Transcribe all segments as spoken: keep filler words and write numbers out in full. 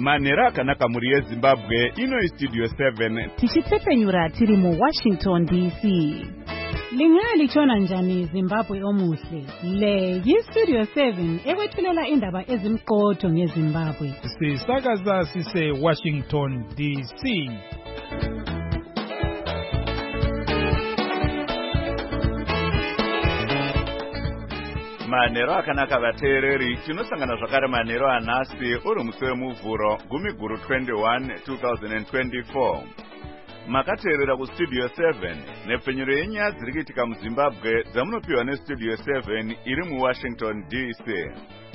Manera akanaka muri yeZimbabwe ino Studio seven tichitsepenyura tiri mu Washington D C. Lingali chona njani Zimbabwe omuhle. Le yi Studio seven ekwethulela indaba ezimqotho ngeZimbabwe. Sisakaza sise Washington D C. Manero akanaka vateereri tinosangana zvakare manero anhasi uri musi wemuvhuro gumi guru twenty-one twenty twenty-four. Makateerera kuStudio seven nepfenyuro yenyaya dziri kuitika muZimbabwe dzamunopiwa neStudio seven iri muWashington D C.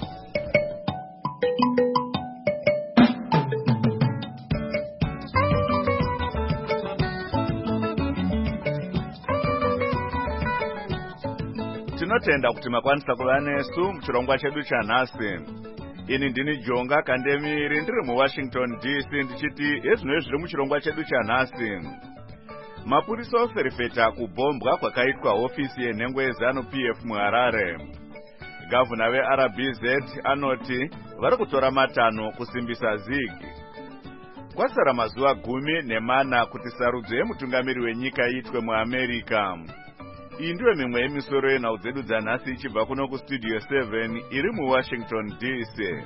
Tinotenda kuti makwanisa kuva nesu muchirongwa chedu chanhasi. Ini ndini Jonga Kandemiri ndiri muWashington D C ndichiti ezvino zviri muchirongwa chedu chanhasi. Mapurisa oferefeta kubombwa kwakaitwa hofisi yenhengo yeZanu P F muHarare. Gavana veR B Z anoti vari kutora matanho kusimbisa zigi. Kwasara mazuva gumi nemana kuti sarudzo yemutungamiri wenyika iitwe muAmerica. Iyi ndiyo mimwe yemisoro yenhau dzedu dzanhasi ichibva kuno kuStudio seven iri muWashington D C.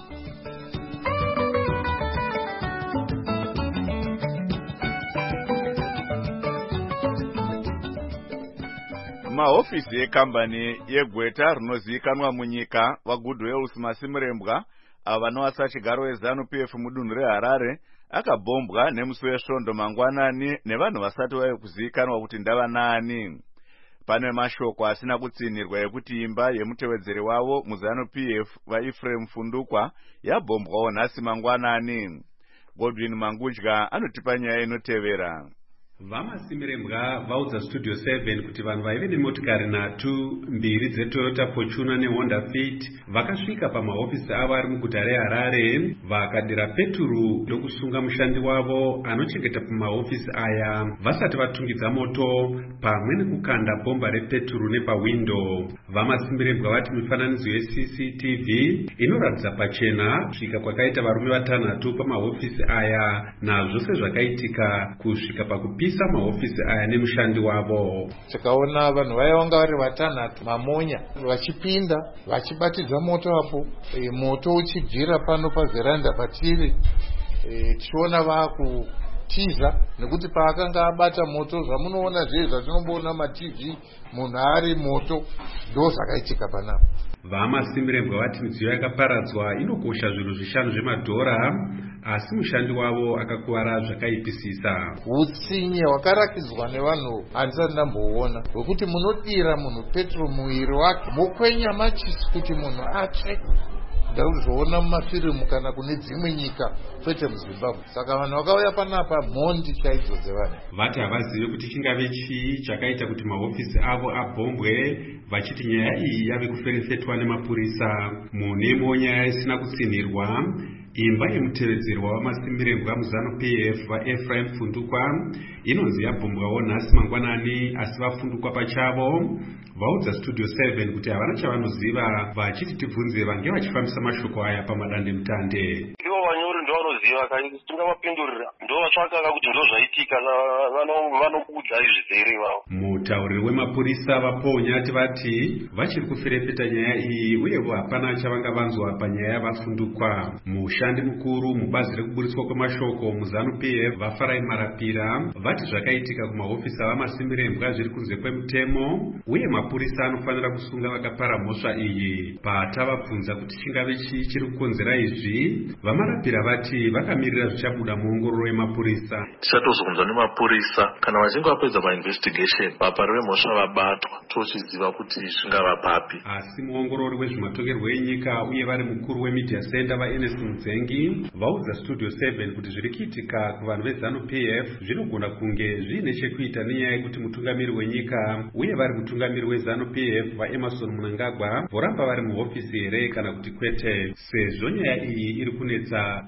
Mahofisi ekambani yegweta rinozivikanwa munyika vaGoodwill Masimurembwa ava vanovasa chigaro weZanu P F mudunhu reHarare akabombwa nemusi wesvondo mangwanani nevanhu vasati vaive kuzivikanwa kuti ndava naani. Pane mashoko asina kutsinirwa ekuti imba yemutevedzeri wavo muZanu P F vaEphraim Fundukwa yabombwawo nhasi mangwanani. Godwin Mangudya anotipa nyaya inotevera. Vamasimurembwa vaudza Studio seven kuti vanhu vaive nemotikari nhatu, mbiri dzeToyota Fortuner neHonda Fit vakasvika pamahofisi avo ari muguta reHarare vakadira peturu ndokusunga mushandi wavo anochengeta pamahofisi aya vasati vatungidza moto pamwe nekukanda bhomba repeturu nepawindo. Vamasimurembwa vati mifananidzo yeC C T V inoratidza pachena kusvika kwakaita varume vatanhatu pamahofisi aya nazvo sezvakaitika kusvika pakupi isa mahofisi aya nemushandi wavo. Tikaona vanhu vaya vanga vari vatanhatu mamonya vachipinda vachibatidza moto apo, e, moto uchibvira pano pavheranda patiri, e, tichiona vakutiza nekuti paakanga abata moto zvamunoona zve zvatinomboona maT V munhu ari moto ndo zvakaitika panapa. Vamasimurembwa vati midziyo yakaparadzwa inokosha zvinhu zvishanu zvemadhora asi mushandi wavo akakuvara zvakaipisisa. Utsinye hwakarakidzwa nevanhu handisati ndamboona hwekuti munodira munhu petro muviri wake mokwenya machisi kuti munhu atsve. Ndauzoona mumafirimu kana kune dzimwe nyika kwete muZimbabwe. Saka vanhu vakauya panapa mhondi chaidzo dzevanhu. Vati havazivi kuti chingave chii chakaita kuti mahofisi avo abhombwe, vachiti nyaya iyi yave kuferefetwa nemapurisa. Munemo nyaya isina kutsinirwa, imba yemutevedzeri wavamasimurembwa muZanu P F vaEphraim Fundukwa inonzi yabhombwawo nhasi mangwanani, asi vaFundukwa pachavo vaudza Studio seven kuti havana chavanoziva, vachiti tibvunze vange vachifambisa mashoko aya pamadandemutande. Ivo vanyori ndo vanoziva kanyi tingavapindurira ndo vatsvaka kuti ndo zvaitika vanokuudza izvizere ivavo. Mutauriri wemapurisa vaPaul Nyati vati vachiri kuferefeta nyaya iyi uyevo hapana chavanga vanzwa panyaya yavaFundukwa. Mushandi mukuru mubazi rekuburitswa kwemashoko muZanu P F vaFarai Marapira vati zvakaitika kumahofisi avamasimurembwa zviri kunze kwemutemo uye mapurisa anofanira kusunga vakapara mhosva iyi. Patavabvunza kuti chingave chii chiri kukonzera izvi, vaMarapira vati vakamirira zvichabuda muongororo yemapurisa. Tichatozobvunzwa nemapurisa kana vachinge vapedza mainvestigation bapa remhosva vabatwa tochiziva kuti zvingava papi. Asi muongorori wezvematongerwo enyika uye vari mukuru wemedia center vaEnes Mudzengi vaudza Studio seven kuti zviri kuitika kuvanhu veZanu P F zvinogona kunge zviine chekuita nenyaya yekuti mutungamiri wenyika uye vari mutungamiri weZanu P F vaEmerson Mnangagwa voramba vari muhofisi here kana kuti kwete, sezvo nyaya iyi iri kunetsa kwete munyika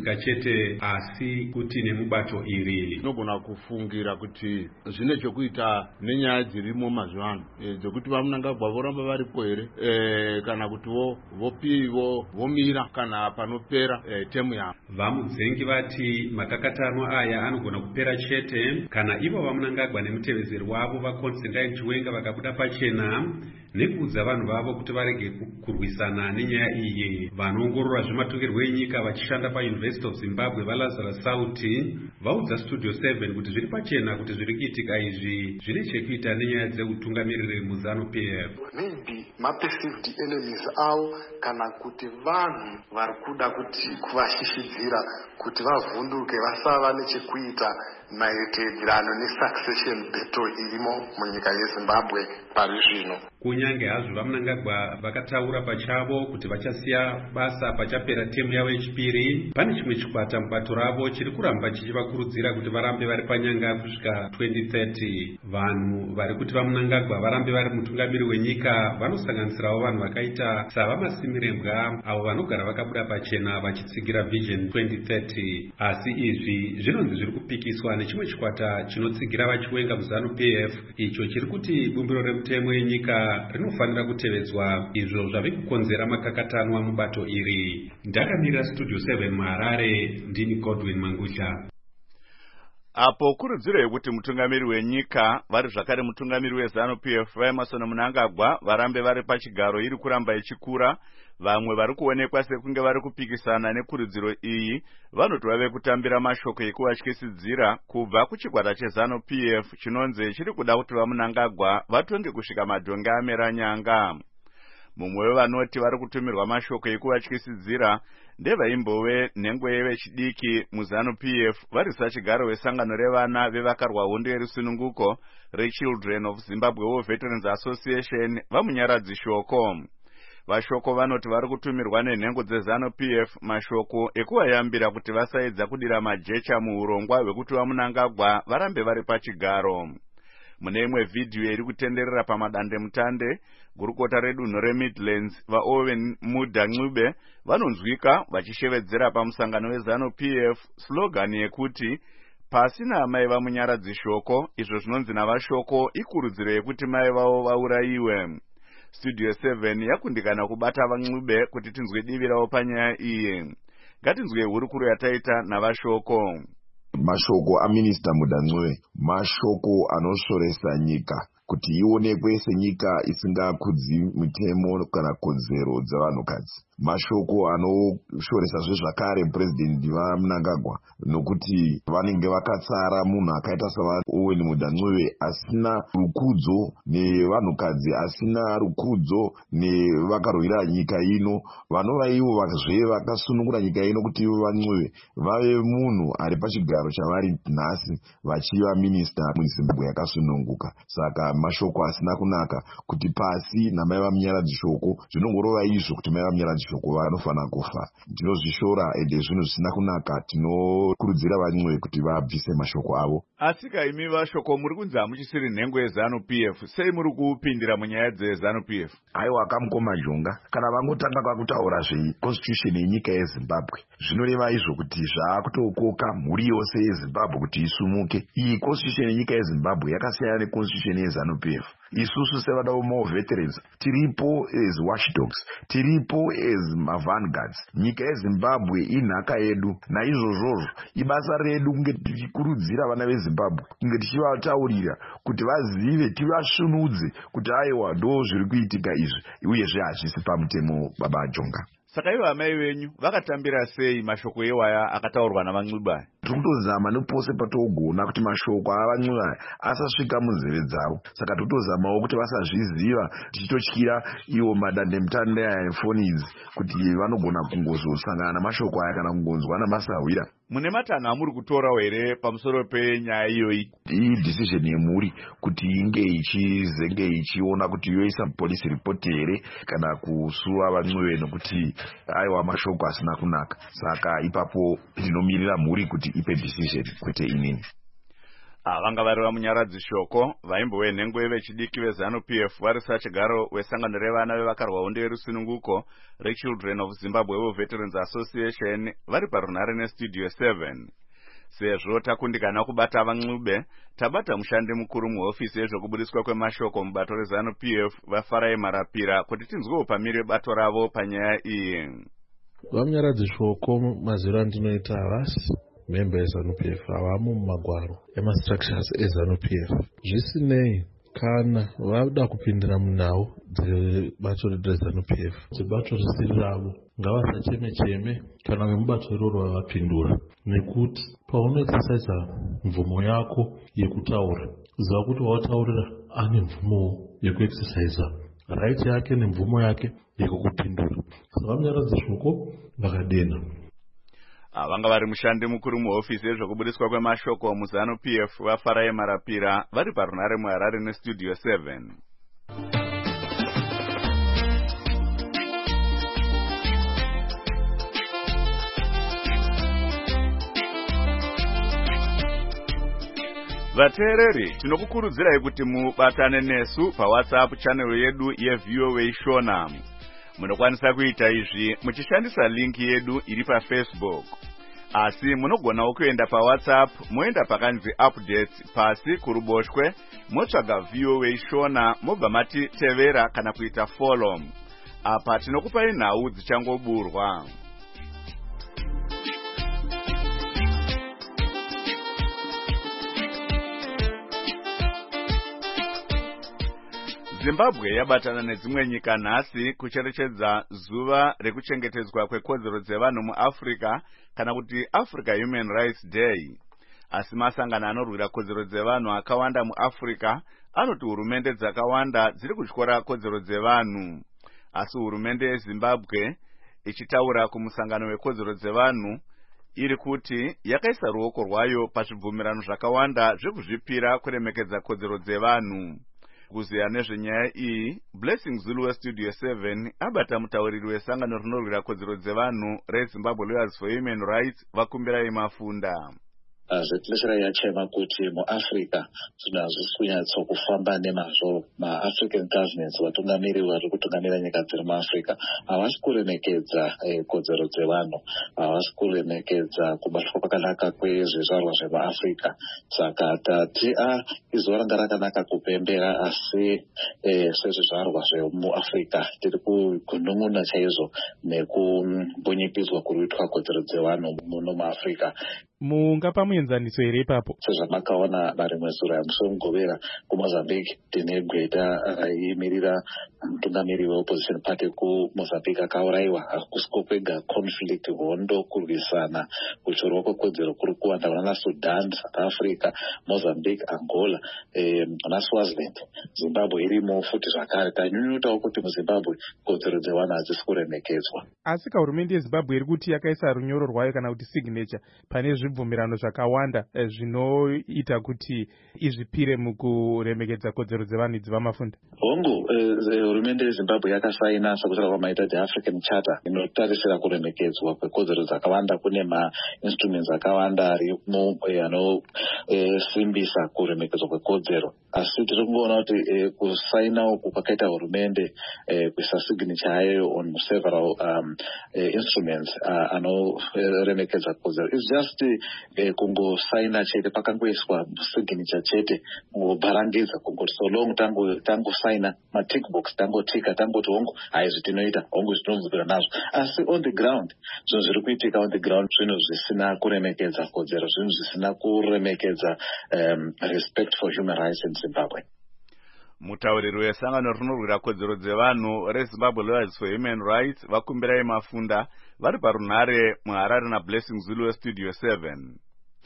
kunyika chete asi kuti nemubato iri. Nogona kufungira kuti zvine chokuita nenyaya dzirimo mazuva ano e, dzokuti vaMnangagwa voramba varipo here e, kana kuti vo vopiwo vomira kana panopera e, temu yavo. Vamudzengi vati makakatano aya anogona kupera chete kana ivo vaMnangagwa nemutevezeri wavo vaConstantine Chiwenga vakabuda pachena nekuudza vanhu vavo kuti varege kurwisana nenyaya iyi. Vanoongorora zvematongerwo enyika vachishanda paUniversity of Zimbabwe vaLazarus Sauti vaudza Studio seven kuti zviri pachena kuti zviri kuitika izvi zvine chekuita nenyaya dzeutungamiriri muZanu P F. Maybe ma-perceived enemies avo kana kuti vanhu vari kuda kuti kuvashishidzira kuti vavhunduke vasava nechekuita maererano nesuccession battle irimo munyika yeZimbabwe pari zvino. Kunyange hazvo vaMnangagwa vakataura pachavo kuti vachasiya basa pachapera temu yavo yechipiri, pane chimwe chikwata mubato ravo chiri kuramba chichivakurudzira kuti varambe vari panyanga kusvika twenty thirty. Vanhu vari kuti vaMnangagwa varambe vari mutungamiri wenyika vanosanganisirawo vanhu vakaita savaMasimirembwa avo vanogara vakabuda pachena vachitsigira Vision twenty thirty. Asi izvi zvinonzi zviri kupikiswa nechimwe chikwata chinotsigira vaChiwenga muZanu P F icho chiri kuti bumbiro remutemo yenyika rinofanira kutevedzwa, izvo zvave kukonzera makakatanwa mubato iri. Ndakamirira Studio seven muHarare, ndini Godwin Mangusha. Apo kurudziro yekuti mutungamiri wenyika vari zvakare mutungamiri weZanu P F Emmerson Mnangagwa varambe vari pachigaro iri kuramba ichikura, vamwe vari kuonekwa sekunge vari kupikisana nekurudziro iyi vanoti vave kutambira mashoko ekuvatyisidzira kubva kuchikwata cheZanu P F chinonzi chiri kuda kuti vaMnangagwa vatonge kusvika madhonge amera nyanga. Mumwe wevanoti vari kutumirwa mashoko ekuvatyisidzira ndevaimbove nhengwe vechidiki muZanu P F vari sachigaro wesangano revana vevakarwa hondo yerusununguko reChildren of Zimbabwe War Veterans Association vamunyaradzi shoko. Vashoko vanoti vari kutumirwa nenhengo dzeZanu P F mashoko ekuvayambira kuti vasaedza kudira majecha muurongwa hwekuti vaMnangagwa varambe vari pachigaro. Mune imwe vhidhiyo iri kutenderera pamadande mutande, gurukota redunhu reMidlands vaOwen Mudha Ncube vanonzwika vachishevedzera pamusangano weZanu P F slogan yekuti pasina amai vamunyaradzi shoko, izvo zvinonzi navashoko ikurudziro yekuti mai vavo vaurayiwe. Studio seven yakundikana kubata vaNcube kuti tinzwe divi ravo panyaya iyi. Ngatinzwe hurukuro yataita navashoko. Mashoko aMinista Mudha Ncube mashoko anosvoresa nyika kuti ionekwe senyika isingakudzi mitemo kana kodzero dzavanhukadzi. Mashoko anoshoresa zvezvakare President vaMnangagwa nokuti vanenge vakatsara munhu akaita saOwen Mudha Ncube asina rukudzo nevanhukadzi, asina rukudzo nevakarwira nyika ino, vanova ivo vakazve vakasunungura nyika ino kuti ivo vaNcube vave munhu ari pachigaro chavari nhasi vachiva minista muZimbabwe yakasununguka. Saka mashoko asina kunaka kuti pasi namai vamunyaradzi shoko zvinongorova izvo kuti mai vamunyaradzi shoko vanofanira kufa. Tinozvishora ende zvinhu zvisina kunaka. Tinokurudzira vaNcube kuti vabvise mashoko avo. Asika imi vashoko muri kunzi hamuchisiri nhengo yeZanu P F, sei muri kupindira munyaya dzeZanu P F? Aiwa Kamukoma Njonga, kana vangotanga kwakutaura zveconstitution yenyika yeZimbabwe zvinoreva izvo kuti zvaakutokoka mhuri yose yeZimbabwe kuti isumuke. Iyi constitution yenyika yeZimbabwe yakasiyana neconstitution yeZanu P F. Isusu sevana voMar veterans tiripo as watchdogs, tiripo as mavanguards. Nyika yeZimbabwe inhaka yedu, naizvozvozvo ibasa redu kunge tichikurudzira vana veZimbabwe, kunge tichivataurira kuti vazive, tivasvinudze kuti aiwa ndo zviri kuitika izvi uyezve hazvisi pamutemo Baba Jonga. Saka ivo amai venyu vakatambira sei mashoko iwaya akataurwa navaNcube? Tiri kutozama nepose patogona kuti mashoko avaNcube asasvika munzeve dzavo. Saka totozamawo kuti vasazviziva, tichitotyira iwo madande mutande aya efoni idzi kuti vanogona kungozosangana namashoko aya kana kungonzwa namasahwira. Mune matanho amuri kutorawo here pamusoro penyaya iyoyi? Iyi decision yemhuri kuti inge ichizenge ichiona kuti yoisa police report here kana kusuwa vaNcube nokuti aiwa mashoko asina kunaka. Saka ipapo ndinomirira mhuri kuti ipe decision kwete inini. Vanga vari vamunyaradzi shoko vaimbowe nhengo vechidiki vezanu P F vari sachigaro wesangano revana vevakarwa hondo yerusununguko reChildren of Zimbabwe Veterans Association vari parunhare nestudio seven. Sezvo takundikana kubata vanxube, tabata mushandi mukuru muhofisi yezvokubudiswa kwemashoko mubato rezanu P F vaFarai Marapira kuti tinzwewo pamire bato ravo panyaya iyi. Vamunyaradzi shoko maziro andinoita havasi member ezanu P F havamo mumagwaro emastructures ezanu P F. Zvisinei kana vada kupindira munhau dzebato rezanu P F dzebato risiri ravo ngavasacheme cheme kana vemubato iroro vavapindura, nekuti paunoexercise mvumo yako yekutaura ziva kuti wataurira ane mvumo yekuexercise right yake nemvumo yake yekukupindura. Saka vamunyaradzi shoko vakadena. Vanga vari mushandi mukuru muhofisi yezvokubudiswa kwemashoko muzanu P F vaFarai Marapira vari parunhare muHarare nestudio seven. Vateereri, tinokukurudzirai kuti mubatane nesu paWhatsApp channel yedu yeV O A Shona. Munokwanisa kuita izvi muchishandisa link yedu iri paFacebook. Asi munogonawo kuenda paWhatsApp moenda pakanzi updates pasi kuruboshwe motsvaga V O A Shona mobva mati tevera kana kuita follow. Apa tinokupai nhau dzichangoburwa. Zimbabwe yabatana nedzimwe nyika nhasi kucherechedza zuva rekuchengetedzwa kwekodzero dzevanhu muAfrica kana kuti Africa Human Rights Day. Asi masangano anorwira kodzero dzevanhu akawanda muAfrica anoti hurumende dzakawanda dziri kutyora kodzero dzevanhu. Asi hurumende yeZimbabwe ichitaura kumusangano wekodzero dzevanhu iri kuti yakaisa ruoko rwayo pazvibvumirano zvakawanda zvekuzvipira kuremekedza kodzero dzevanhu. Kuziya nezvenyaya iyi, Blessing Zulu westudio seven abata mutauriri wesangano rinorwira kodzero dzevanhu reZimbabwe Lawyers for Human Rights vakumbirai mafunda. Zvetilesera yachema kuti muAfrica tinazvo kunyatso kufamba nemazvo maAfrican governments vatungamiriri vari kutungamira nyika dziri muAfrica havasi kuremekedza kodzero dzevanhu, havasi kuremekedza kubatwa kwakanaka kwezvizvarwa zvemuAfrica. Saka tati a izuva ranga rakanaka kupembera, asi sezvizvarwa zvemuAfrica tiri kunun'una chaizvo nekumbunyikidzwa kuruitwa kodzero dzevanhu muno muAfrica. Mungapa muenzaniso here ipapo? Sezvamakaona marimwe zuro yamuso mugovera kuMozambique tine gweta raimirira mutungamiri weopposition party kuMozambique akauraiwa. Hakusiko kwega conflict, hondo, kurwisana, kuchorwa kwekodzero kuri kuwanda vana Sudan, South Africa, Mozambique, Angola, eh, na Swaziland. Zimbabwe irimo futi zvakare. Tanyunyutawo kuti muZimbabwe kodzero dzevanhu hadzisi kuremekedzwa. Asi hurumende yeZimbabwe iri kuti yakaisa runyoro rwayo kana kuti signature pane zvibvumirano zvakawanda zvinoita kuti izvipire mukuremekedza kodzero dzevanhu idzi vamafunda. Hongu, hurumende yeZimbabwe yakasaina sakusara kwamaita the African Charter inotarisira kuremekedzwa kwekodzero dzakawanda. Kune ma-instruments akawanda arimo anosimbisa kuremekedzwa kwekodzero. Asi tiri kuona kuti kusaina uku kwakaita hurumende kuisa signature yayo on several um, instruments anoremekedza kodzero is just kungosaina chete, pakangoiswa signature chete kungobharangidza kungoti so long tangosaina matick box tangotika tangoti hongu haizvi tinoita hongu zvinomubvira nazvo. Asi on the ground zvinhu zviri kuitika on the ground zvinhu zvisina kuremekedza kodzero, zvinhu zvisina kuremekedza um, respect for human rights in Zimbabwe. Mutauriri wesangano rinorwira kodzero dzevanhu reZimbabwe Lawyers for Human Rights vakumbirai mafunda vari parunhare muHarare naBlessing Zulu westudio seven.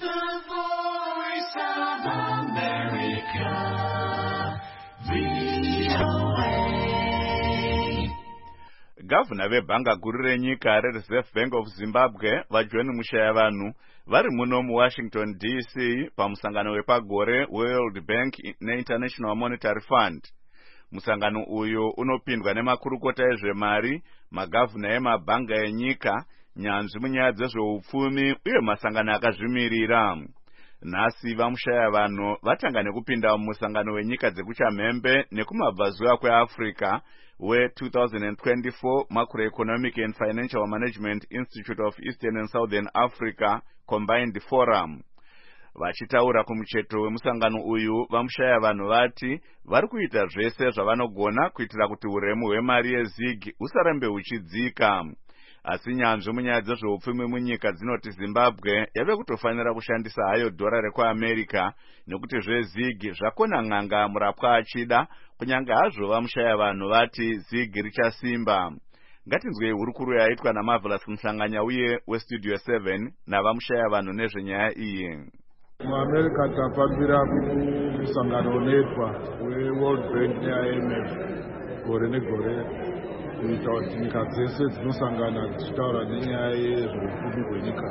Gavana vebhanga guru renyika reReserve Bank of Zimbabwe vaJohn Mushayavanhu vari muno muWashington D C pamusangano wepagore World Bank neInternational Monetary Fund. Musangano uyu unopindwa nemakurukota ezvemari, magavana emabhanga enyika, nyanzvi munyaya dzezveupfumi uye masangano akazvimirira. Nhasi vamushaya vanhu vatanga nekupinda mumusangano wenyika dzekuchamhembe nekumabvazuva kweAfrica we twenty twenty-four Macroeconomic and Financial Management Institute of Eastern and Southern Africa Combined Forum. Vachitaura kumucheto wemusangano uyu, vamushaya vanhu vati vari kuita zvese zvavanogona kuitira kuti uremu hwemari yezig usarambe huchidzika. Asi nyanzvi munyaya dzezveupfumi munyika dzinoti Zimbabwe yave kutofanira kushandisa hayo dhora rekuAmerica nekuti zvezig zvakona n'anga murapwa achida, kunyange hazvo vamushaya vanhu vati zig richasimba. Ngatinzwei hurukuru yaitwa naMarvelous Mhlanganya uye weStudio seven navamushaya vanhu nezvenyaya iyi. MuAmerica tapambira kumusangano unoitwa weWorld Bank neI M F gore negore kuita kuti nyika dzese dzinosangana dzichitaura nenyaya yezveupfumi hwenyika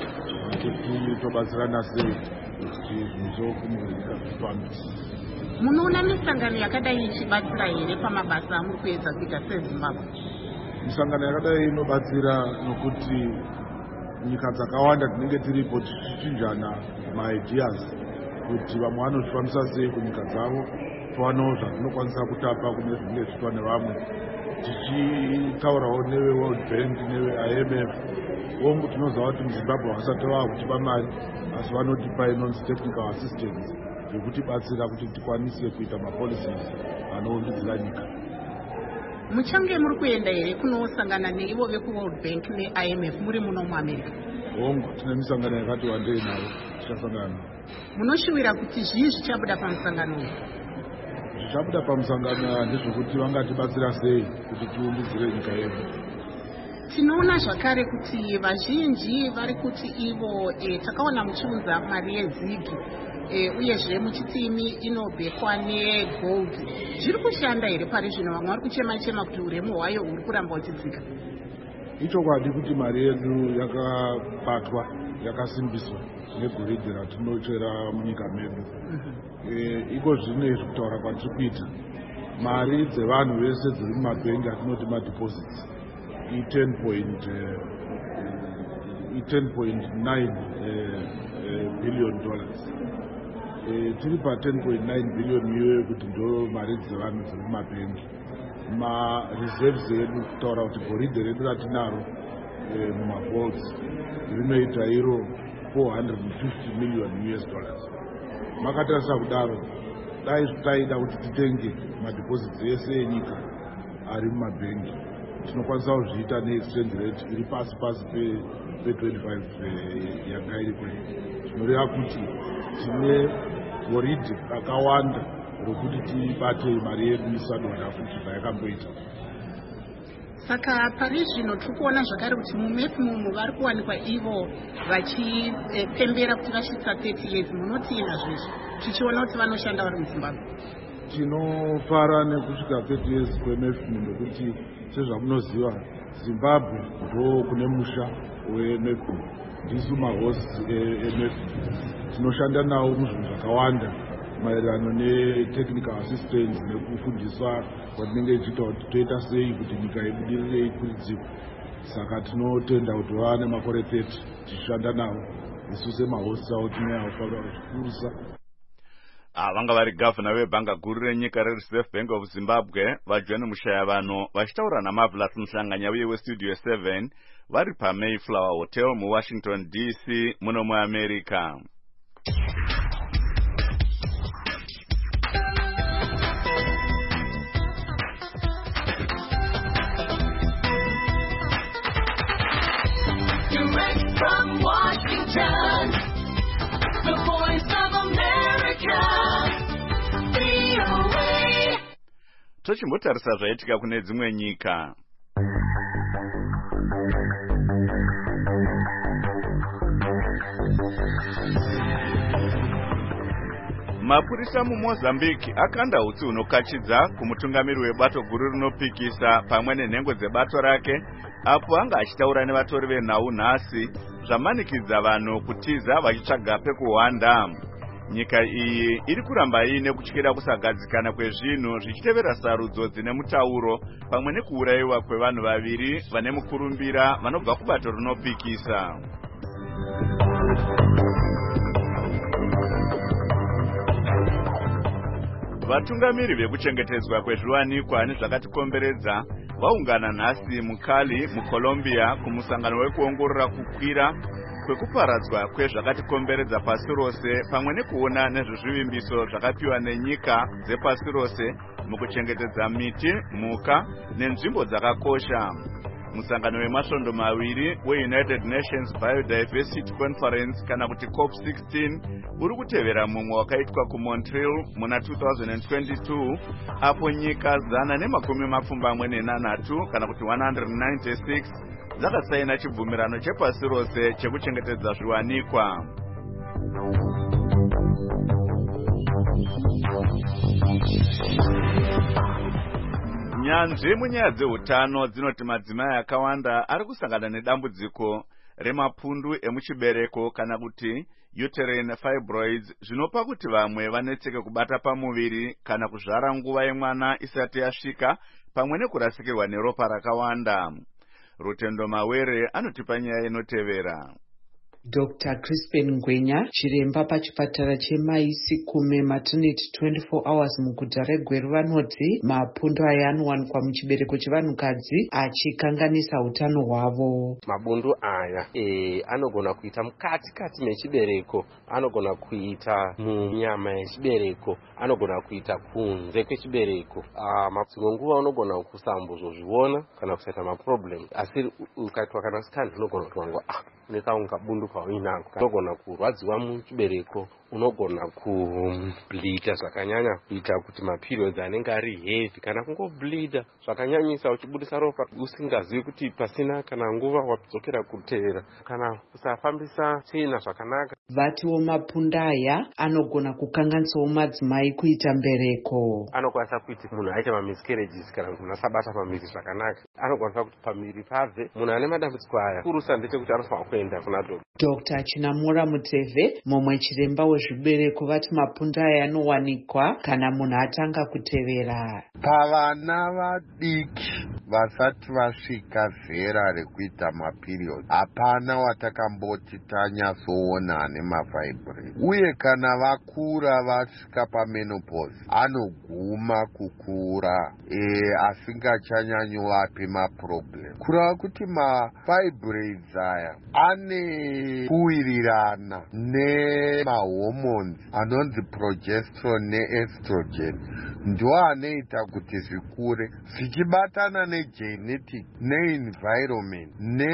kuti tobatsirana sei kuti zvinhu zveupfumi hwenyika zvifambe. Munoona misangano yakadai ichibatsira here pamabasa amuri kuedza kuita seZimbabwe? Misangano yakadai inobatsira nokuti nyika dzakawanda tinenge tiripo tichichinjana maideas kuti vamwe vanozvifambisa sei kunyika dzavo, towanawo zvatinokwanisa kutapa kune zvinenge zviitwa nevamwe, tichitaurawo neweWorld Bank neweI M F. Wongu tinoziva kuti muZimbabwe vasati vava kutipa mari, asi vanotipa inonzi technical assistance yekutibatsira kuti tikwanise kuita mapolicies anoundidzira nyika. Muchange muri kuenda here kunosangana neivo vekuWorld Bank neI M F muri muno muAmerica? Hongu tine misangano yakati wandei navo tichasangana. Munoshuvira kuti zvii zvichabuda pamusangano uyu? Zvichabuda pamusangano ndezvekuti vangatibatsira sei kuti tiundidzire nyika yedu. Tinoona zvakare kuti vazhinji vari kuti ivo e, takaona muchiunza mari yezig e, uyezve muchiti imi inobhekwa negold. Zviri kushanda here pari zvino? Vamwe vari kuchema chema kuti uremu hwayo huri kuramba huchidzika. Ichokwadi kuti mari yedu yakabatwa yakasimbiswa negoridhe ratinochera munyika medu. E, iko zvino izvi kutaura kwatiri kuita, mari dzevanhu vese dziri mumabhengi atinoti madeposits i-ten point nine billion dollars. E, tiri pa-ten point nine billion iyoyo kuti ndo mari dzevanhu dziri mumabhengi. Ma-reserves edu kutaura kuti goridhe redu ratinaro e, mumavaults rinoita iro four hundred fifty million U S dollars. Makatarisa kudaro, dai taida kuti titenge madeposits ese enyika ari mumabhengi, tinokwanisa kuzviita neexchange rate iri pasi pasi pe twenty-five yanga iri kwedu. Zvinoreva kuti tine goridhe rakawanda rokuti tibate mari yedu isadonha futi zvayakamboita. Saka pari zvino tiri kuona zvakare kuti mumefu mumu vari kuwanikwa ivo vachipembera kuti vasvitsa thirty years. Munoti nazvezvo tichiona kuti vanoshanda vari muZimbabwe? Tinofara nekusvika thirty years kwemefu nekuti sezvamunoziva Zimbabwe ndo kune musha wemefu, ndisu mahosi emefu. Tinoshanda nawo muzvinhu zvakawanda maererano netechnical assistance nekufundiswa kwatinenge tichiita kuti toita sei kuti nyika ibudirire ikuridzirwe. Saka tinotenda kuti vava nemakore thirty tichishanda navo isu semahosi avo tineaofaura zvikurisa. Vanga vari gavhana webhanga guru renyika reReserve Bank of Zimbabwe vaJohn Mushaya vanhu vachitaura naMarvelous Mhlanganya uye weStudio seven vari paMayflower Hotel muWashington D C muno muAmerica. Direct from Washington, the voice of America, V O A. Tochimbotarisa zvaitika kune dzimwe nyika. Mapurisa muMozambique akanda utsi hunokachidza kumutungamiri webato guru rinopikisa pamwe nenhengo dzebato rake apo anga achitaura nevatori venhau nhasi zvamanikidza vanhu kutiza vachitsvaga pekuhwanda. Nyika iyi iri kuramba iine kutyira kusagadzikana kwezvinhu zvichitevera sarudzo dzine mutauro pamwe nekuurayiwa kwevanhu vaviri vane mukurumbira vanobva kubato rinopikisa. Vatungamiri vekuchengetedzwa kwezviwanikwa nezvakatikomberedza vaungana nhasi muKali muColombia kumusangano wekuongorora kukwira kwekuparadzwa kwezvakatikomberedza pasi rose pamwe nekuona nezvezvivimbiso zvakapiwa nenyika dzepasi rose mukuchengetedza miti, mhuka nenzvimbo dzakakosha. Musangano wemasvondo maviri weUnited Nations Biodiversity Conference kana kuti COP sixteen uri kutevera mumwe wakaitwa kuMontreal muna two thousand twenty-two apo nyika zana nemakumi mapfumbamwe nenanhatu kana kuti one hundred ninety-six dzakasaina chibvumirano chepasi rose chekuchengetedza zviwanikwa. Nyanzvi munyaya dzeutano dzinoti madzimai akawanda ari kusangana nedambudziko remapundu emuchibereko kana kuti uterine fibroids zvinopa kuti vamwe vanetseke kubata pamuviri kana kuzvara nguva yemwana isati yasvika pamwe nekurasikirwa neropa rakawanda. Rutendo Mawere anotipa nyaya inotevera. Doctor Crispin Ngwenya, chiremba pachipatara cheMaisikume Maternity twenty-four hours muguta reGweru, vanoti mapundu aya anowanikwa muchibereko chevanhukadzi achikanganisa utano hwavo. Mabundu aya e, anogona kuita mukati kati mechibereko, anogona kuita munyama yechibereko, anogona kuita kunze kwechibereko. Dzimwe nguva unogona kusambozozviona kana kusaita maproblem, asi ukaitwa kana scan unogona kuwangwa ah nekaunga bundu pauinako, unogona kurwadziwa muchibereko, unogona kubleeda zvakanyanya kuita kuti maperiods anenge ari heavy kana kungobleeda zvakanyanyisa uchibudisa ropa usingazivi kuti pasina kana nguva wadzokera kutevera kana kusafambisa tsvina zvakanaka. Vatiwo mapundu aya anogona kukanganisawo madzimai kuita mbereko. Anokwanisa kuti munhu aita mamiscarriages kana munhu asabata pamiri zvakanaka. Anokwanisa kuti pamiri pabve. Munhu ane madambudziko aya kurusa ndechekuti anofanira kuenda kuna dhokota. Doctor Chinamura Muteve, mumwe chiremba wezvibereko, vati mapundu aya anowanikwa kana munhu atanga kutevera. Pavana vadiki vasati vasvika zera rekuita maperiod, hapana watakamboti tanyatsoona ane mafibroid. Uye kana vakura vasvika pamenopause, anoguma kukura e, asingachanyanyovapi maproblem. Kureva kuti mafibroids aya ane kuwirirana nemahormones anonzi progesterone neestrogen, ndo anoita kuti zvikure zvichibatana negenetic neenvironment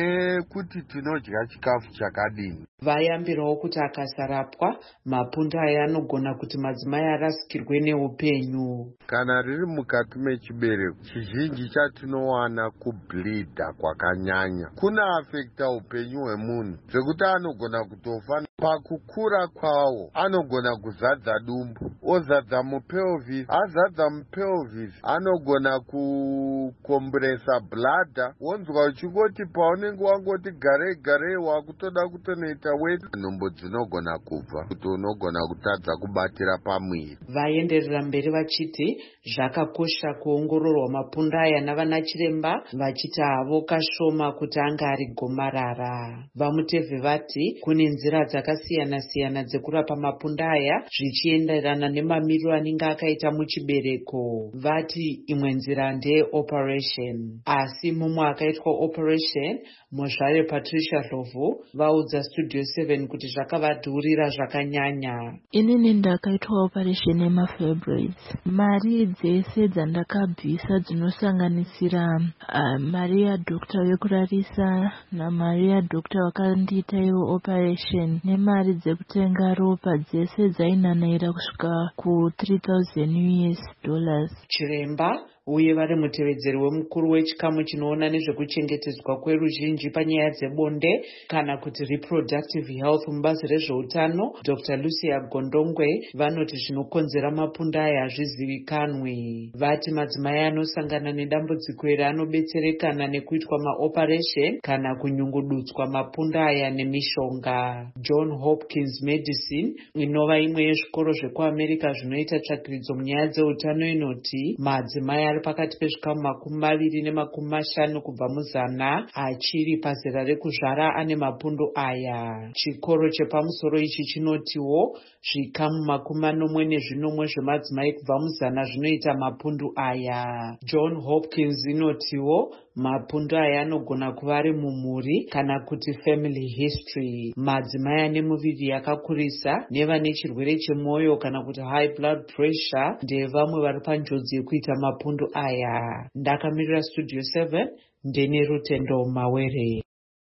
nekuti tinodya chikafu chakadini. Vayambirawo kuti akasarapwa mapundu aya anogona kuti madzimai arasikirwe neupenyu. Kana riri mukati mechibereko, chizhinji chatinowana kubleeda kwakanyanya kuna afekta upenyu hwemunhu zvekuti anogona kutofa. Pakukura kwawo anogona kuzadza dumbu, ozadza mupelvis, azadza mupelvis anogona kukombresa bladder, wonzwa uchingoti paunenge wangoti garei garei wakutoda kutonoita weti, nhumbu dzinogona kubva kuti unogona kutadza kubatira pamwiri. Vaenderera mberi vachiti zvakakosha kuongororwa mapundu aya navana chiremba, vachiti havo kashoma kuti anga ari gomarara. Vamutevhe vati kune nzira dzakasiyana siyana dzekurapa mapundu aya zvichienderana nemamiriro anenge akaita muchibereko. Vati imwe nzira ndeye operation, asi mumwe akaitwa operation, Muzvare Patricia Dlovu vaudza Studio seven kuti zvakavadhurira zvakanyanya. Inini ndakaitwa operation yemafibroids. Mari dzese dzandakabvisa dzinosanganisira uh, mari yadhokta wekurarisa namari yadhokta wakandiita iwo operation nemari dzekutenga ropa dzese dzainanaira kusvika ku three thousand U S dollars. Chiremba uye vari mutevedzeri wemukuru wechikamu chinoona nezvekuchengetedzwa kweruzhinji panyaya dzebonde kana kuti reproductive health mubazi rezveutano, Doctor Lucia Gondongwe, vanoti zvinokonzera mapundu aya hazvizivikanwi. Vati madzimai anosangana nedambudziko iri anobetserekana nekuitwa maoperation kana kunyungudutswa mapundu aya nemishonga. John Hopkins Medicine, inova imwe yezvikoro zvekuAmerica zvinoita tsvakiridzo munyaya dzeutano, inoti madzimai ari pakati pezvikamu makumi maviri nemakumi mashanu kubva muzana achiri pazera rekuzvara ane mapundu aya. Chikoro chepamusoro ichi chinotiwo zvikamu makumi manomwe nezvinomwe zvemadzimai kubva muzana zvinoita mapundu aya. John Hopkins inotiwo mapundu aya anogona kuva ari mumhuri kana kuti family history. Madzimai ane muviri yakakurisa nevane chirwere chemwoyo kana kuti high blood pressure ndevamwe vari panjodzi yekuita mapundu aya. Ndakamirira Studio seven ndine Rutendo Mawere.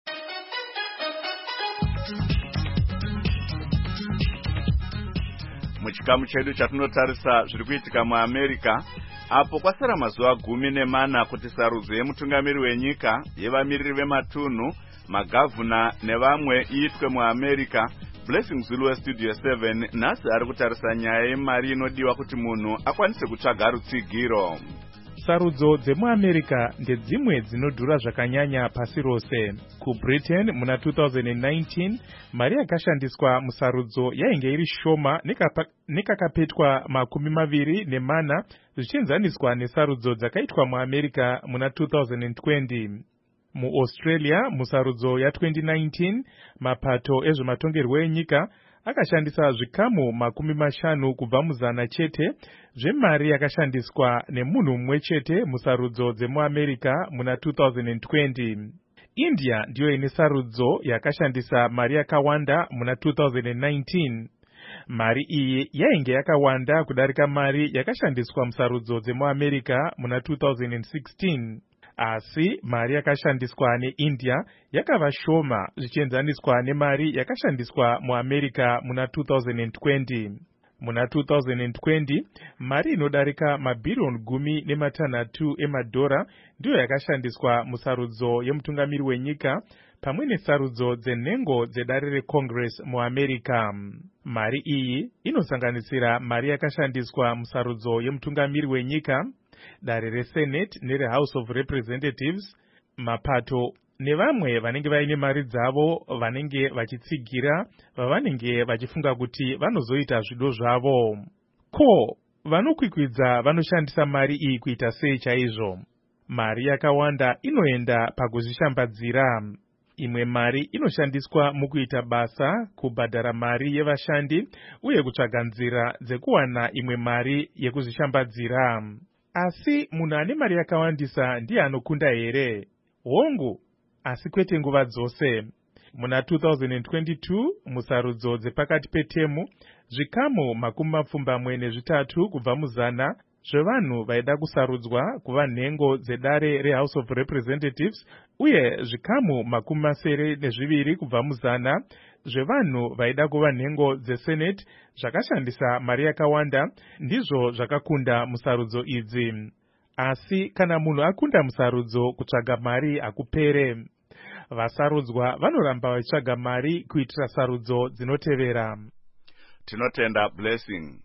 Muchikamu chedu chatinotarisa zviri kuitika muAmerica, apo kwasara mazuva gumi nemana kuti sarudzo yemutungamiri wenyika, yevamiriri vematunhu, magavhuna nevamwe iitwe muAmerica. Blessing Zulu weStudio seven nhasi ari kutarisa nyaya yemari inodiwa kuti munhu akwanise kutsvaga rutsigiro. Sarudzo dzemuAmerica ndedzimwe dzinodhura zvakanyanya pasi rose. KuBritain muna two thousand nineteen mari yakashandiswa musarudzo yainge iri shoma nekakapetwa makumi maviri nemana zvichienzaniswa nesarudzo dzakaitwa muAmerica muna two thousand twenty. MuAustralia musarudzo ya twenty nineteen mapato ezvematongerwo enyika akashandisa zvikamu makumi mashanu kubva muzana chete zvemari yakashandiswa nemunhu mumwe chete musarudzo dzemuAmerica muna two thousand twenty. India ndiyo ine sarudzo yakashandisa mari yakawanda muna two thousand nineteen. Mari iyi yainge yakawanda kudarika mari yakashandiswa musarudzo dzemuAmerica muna two thousand sixteen. Asi mari yakashandiswa neIndia yakava shoma zvichienzaniswa nemari yakashandiswa muAmerica muna two thousand twenty. Muna two thousand twenty mari inodarika mabhirioni gumi nematanhatu emadhora ndiyo yakashandiswa musarudzo yemutungamiri wenyika pamwe nesarudzo dzenhengo dzedare reCongress muAmerica. Mari iyi inosanganisira mari yakashandiswa musarudzo yemutungamiri wenyika, dare reSenate nereHouse of Representatives, mapato nevamwe vanenge vaine mari dzavo vanenge vachitsigira vavanenge vachifunga kuti vanozoita zvido zvavo. Ko, vanokwikwidza vanoshandisa mari iyi kuita sei chaizvo? Mari yakawanda inoenda pakuzvishambadzira. Imwe mari inoshandiswa mukuita basa, kubhadhara mari yevashandi uye kutsvaga nzira dzekuwana imwe mari yekuzvishambadzira. Asi munhu ane mari yakawandisa ndiye anokunda here? Hongu, asi kwete nguva dzose. Muna two thousand twenty-two musarudzo dzepakati petemu zvikamu makumi mapfumbamwe nezvitatu kubva muzana zvevanhu vaida kusarudzwa kuva nhengo dzedare reHouse of Representatives uye zvikamu makumi masere nezviviri kubva muzana zvevanhu vaida kuva nhengo dzeSenate zvakashandisa mari yakawanda ndizvo zvakakunda musarudzo idzi. Asi kana munhu akunda musarudzo kutsvaga mari hakupere. Vasarudzwa vanoramba vachitsvaga mari kuitira sarudzo dzinotevera. Tinotenda Blessing.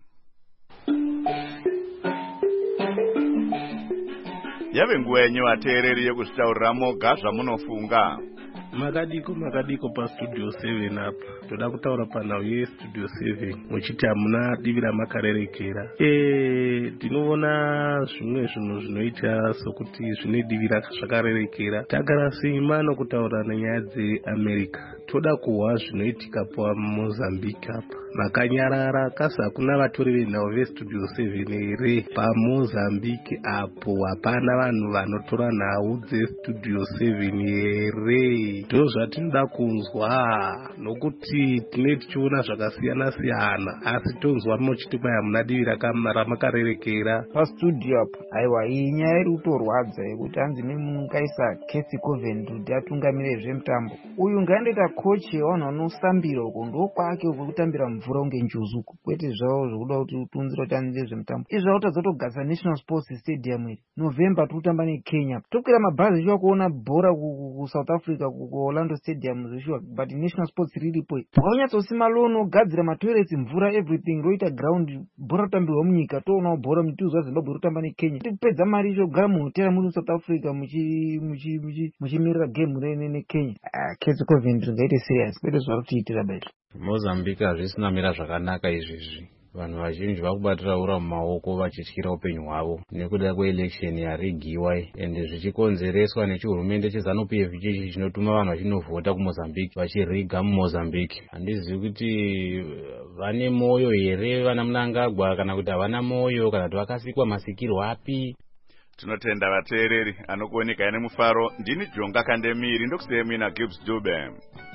Yave nguva yenyu vateereri yekuzvitaurira moga zvamunofunga. Makadiko makadiko paStudio seven apa. Toda kutaura panhau yeStudio seven muchiti hamuna divi ramakarerekera. Eh, tinoona zvimwe zvinhu zvinoita sokuti zvine divi zvakarerekera. Tagara simano kutaura nenyaya dzeAmerica. Toda kuhwa zvinoitika paMozambique apa. Makanyarara kasi hakuna vatori venhau veStudio seven here paMozambique apo hapana vanhu vanotora nhau dzeStudio seven here. Ndo zvatinoda kunzwa nokuti tine tichiona zvakasiyana siyana asi tonzwa muchiti kwai hamuna divi ramakarerekera pastudio apa. Aiwa, iyi nyaya iri kutorwadza yekuti hanzi nemukaisa Kesi Coven kuti atungamire zvemutambo. Uyu ngaendoita kochi yevanhu vanosambira uko ndokwake kwekutambira mvura unge njuzuku, kwete zvavo zvokuda kuti utunzire kuti anzire zvemutambo. Izvi zvauta dzotogadzira National Sports Stadium iri November totamba neKenya. Tokwira mabhazi zvichiwa kuona bhora kuSouth Africa kuOrlando Stadium zvichiwa, but National Sports riripo. Wakanyatsosimba loan ogadzira matoilets, mvura, everything, roita ground bhora rotambirwa munyika. Toonawo bhora mutuzwa Zimbabwe rotamba neKenya. Tipedza mari icho kugara muhotera muri South Africa muchi muchi muchi muchimirira game rene neKenya. Ah, Kesi Coven ngaite serious, kwete zvarutiitira baito. Mozambique hazvisina mira zvakanaka izvizvi. vanhu vazhinji vakubatira ura mumaoko vachityira upenyu hwavo nekuda kweelection yarigiwa ende zvichikonzereswa nechihurumende cheZANU-P F chichi chinotuma vanhu vachinovhota kuMozambique vachiriga muMozambique. Handizivi kuti vane moyo here vana Mnangagwa kana kuti havana moyo kana kuti vakasikwa masikirwo api. Tinotenda vateereri anokuoneka ine mufaro. Ndini Jonga Kandemiri ndokusemi na Gibbs Dube.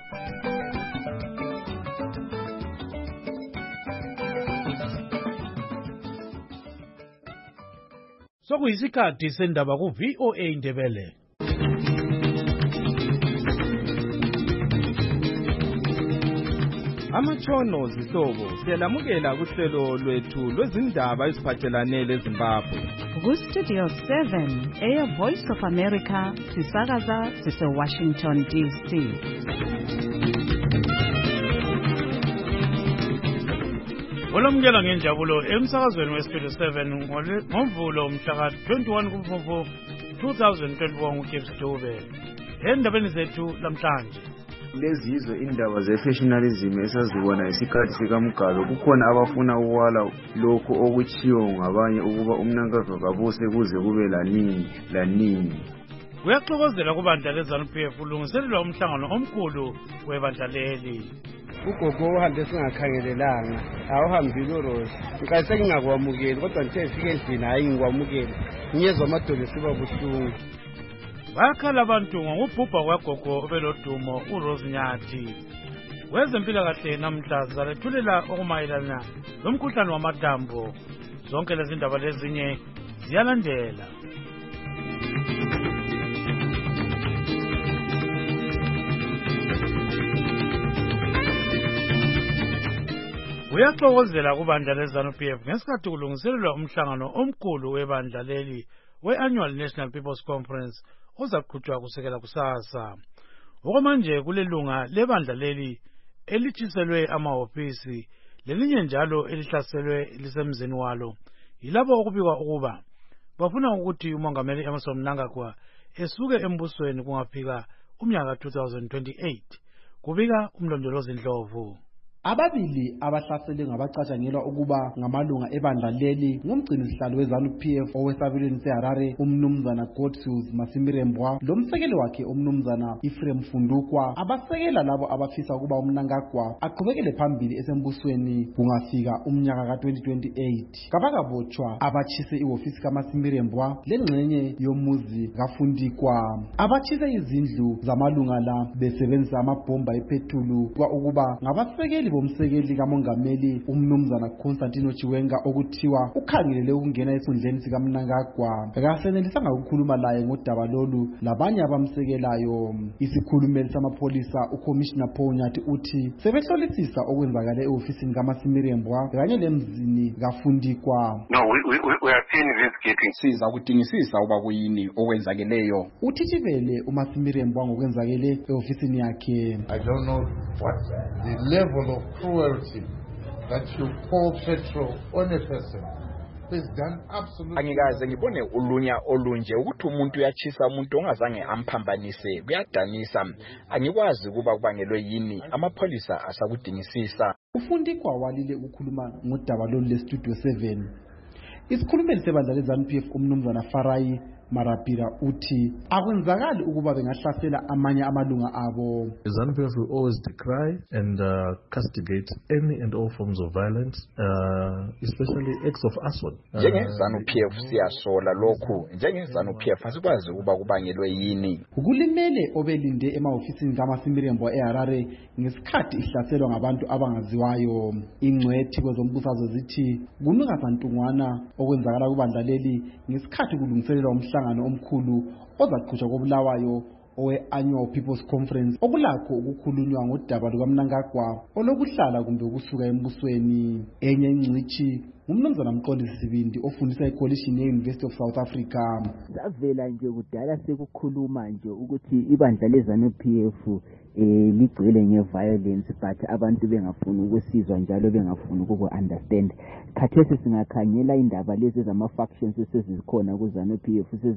Sokuyisikhathi sendaba ku V O A Ndebele. Amatshono zihlobo siyalamukela kuhlelo lwethu lwezindaba eziphathelane leZimbabwe. Ku Studio seven eya Voice of America sisakaza sise Washington D C. Olomkela ngenjabulo emsakazweni we Studio seven ngomvulo umhla twenty-one kuMfumfu twenty twenty-one nguGibbs Dube. Endabeni zethu lamhlanje. Lezizo indaba ze-fashionalism esazibona isikhathi sikaMugabe kukhona abafuna ukwala lokho okuchiyo ngabanye ukuba uMnangagwa kabuse kuze kube lanini lanini. Kuyaxokozela kubandla leZANU-P F ulungiselelwa umhlangano omkhulu webandla leli. Ugogo uhambe singakhangelelanga awuhambile uRose ngikase ngingakwamukeli kodwa nje efike endlini hayi ngikwamukeli ngiyezwa amadolo siba buhlungu. Bakhala abantu ngokubhubha kwagogo obelodumo uRose Nyathi. Wezempilakahle namhla zalethulela okumayelana lomkhuhlane wamathambo. Zonke lezi ndaba lezinye ziyalandela. Uyaxokozela kubandla leZANU-P F ngesikhathi kulungiselelwa umhlangano omkhulu webandla leli we-Annual National People's Conference ozaqhutshwa kusekela kusasa. Okwamanje kulelunga lebandla leli elitshiselwe amahofisi lelinye njalo elihlaselwe lisemzini walo. Yilabo okubikwa ukuba bafuna ukuthi uMongameli Emmerson Mnangagwa esuke embusweni kungafika umnyaka two thousand twenty-eight. Kubika umlondolozi Ndlovu. Ababili abahlasele ngabacatshangelwa ukuba ngamalunga ebandla leli ngumgcinisihlalo weZANU-P F owesabelweni seHarare umnumzana Godfrey Masimirembwa lomsekeli wakhe umnumzana Ephraim Fundukwa abasekela labo abafisa ukuba uMnangagwa aqhubekele phambili esembusweni kungafika umnyaka ka twenty twenty-eight. Kabakabotshwa abatshise ihofisi kaMasimirembwa lengxenye yomuzi kaFundikwa abatshise izindlu zamalunga la besebenzisa amabhomba ephethulu kwa ukuba ngabasekeli bomsekeli kamongameli umnumzana Constantino Chiwenga okuthiwa ukhangelele ukungena esikhundleni sikaMnangagwa. Akasenelisanga ukukhuluma laye ngodaba lolu labanye abamsekelayo. Isikhulumeli samapholisa uCommissioner Paul Nyathi uthi sebehlolisisa okwenzakala eofisini kaMasimirembwa kanye lemzini kaFundikwa. No, we, we, we are still investigating. Siza kudingisisa uba kuyini okwenzakeleyo. Uthithibele uMasimirembwa ngokwenzakele eofisini yakhe. I don't know what the level of cruelty that you pour petrol on a person is done absolutely. Angikaze ngibone ulunya olunje ukuthi umuntu uyachisa umuntu ongazange amphambanise kuyadanisa. Angikwazi kuba kubangelwe yini amapholisa asakudingisisa. Ufundikwa walile ukukhuluma ngodaba lolu leStudio seven. Isikhulumeli sebandla leZANU-P F umnumzana Farai Marapira uthi akwenzakali ukuba bengahlasela amanye amalunga abo. ZANU-P F will always decry and uh, castigate any and all forms of violence, uh, especially acts of assault. Njenge ZANU-P F siyasola lokhu, njenge ZANU-P F asikwazi ukuba kubangelwe yini. Ukulimele obelinde emahofisini kaMasimirembwa eHarare ngesikhathi ihlaselwa ngabantu abangaziwayo. Ingcwethi kwezombusazwe zithi kunuka santungwana okwenzakala kubandla leli ngesikhathi kulungiselelwa umhlangano omkhulu ozaqhutshwa koBulawayo owe-Annual People's Conference okulakho ukukhulunywa ngodaba lukaMnangagwa olokuhlala kumbe ukusuka embusweni. Enye ingcithi umnumzana Mqondisi Sibindi ofundisa eCoalition ye-University of South Africa. Zavela nje kudala sekukhuluma nje ukuthi ibandla leZANU-P F eh ligcwele ngeviolence but abantu bengafuni ukusizwa njalo bengafuni ukuku-understand. Khathesi singakhangela indaba lezi zama-factions esezikhona kuZANU-P F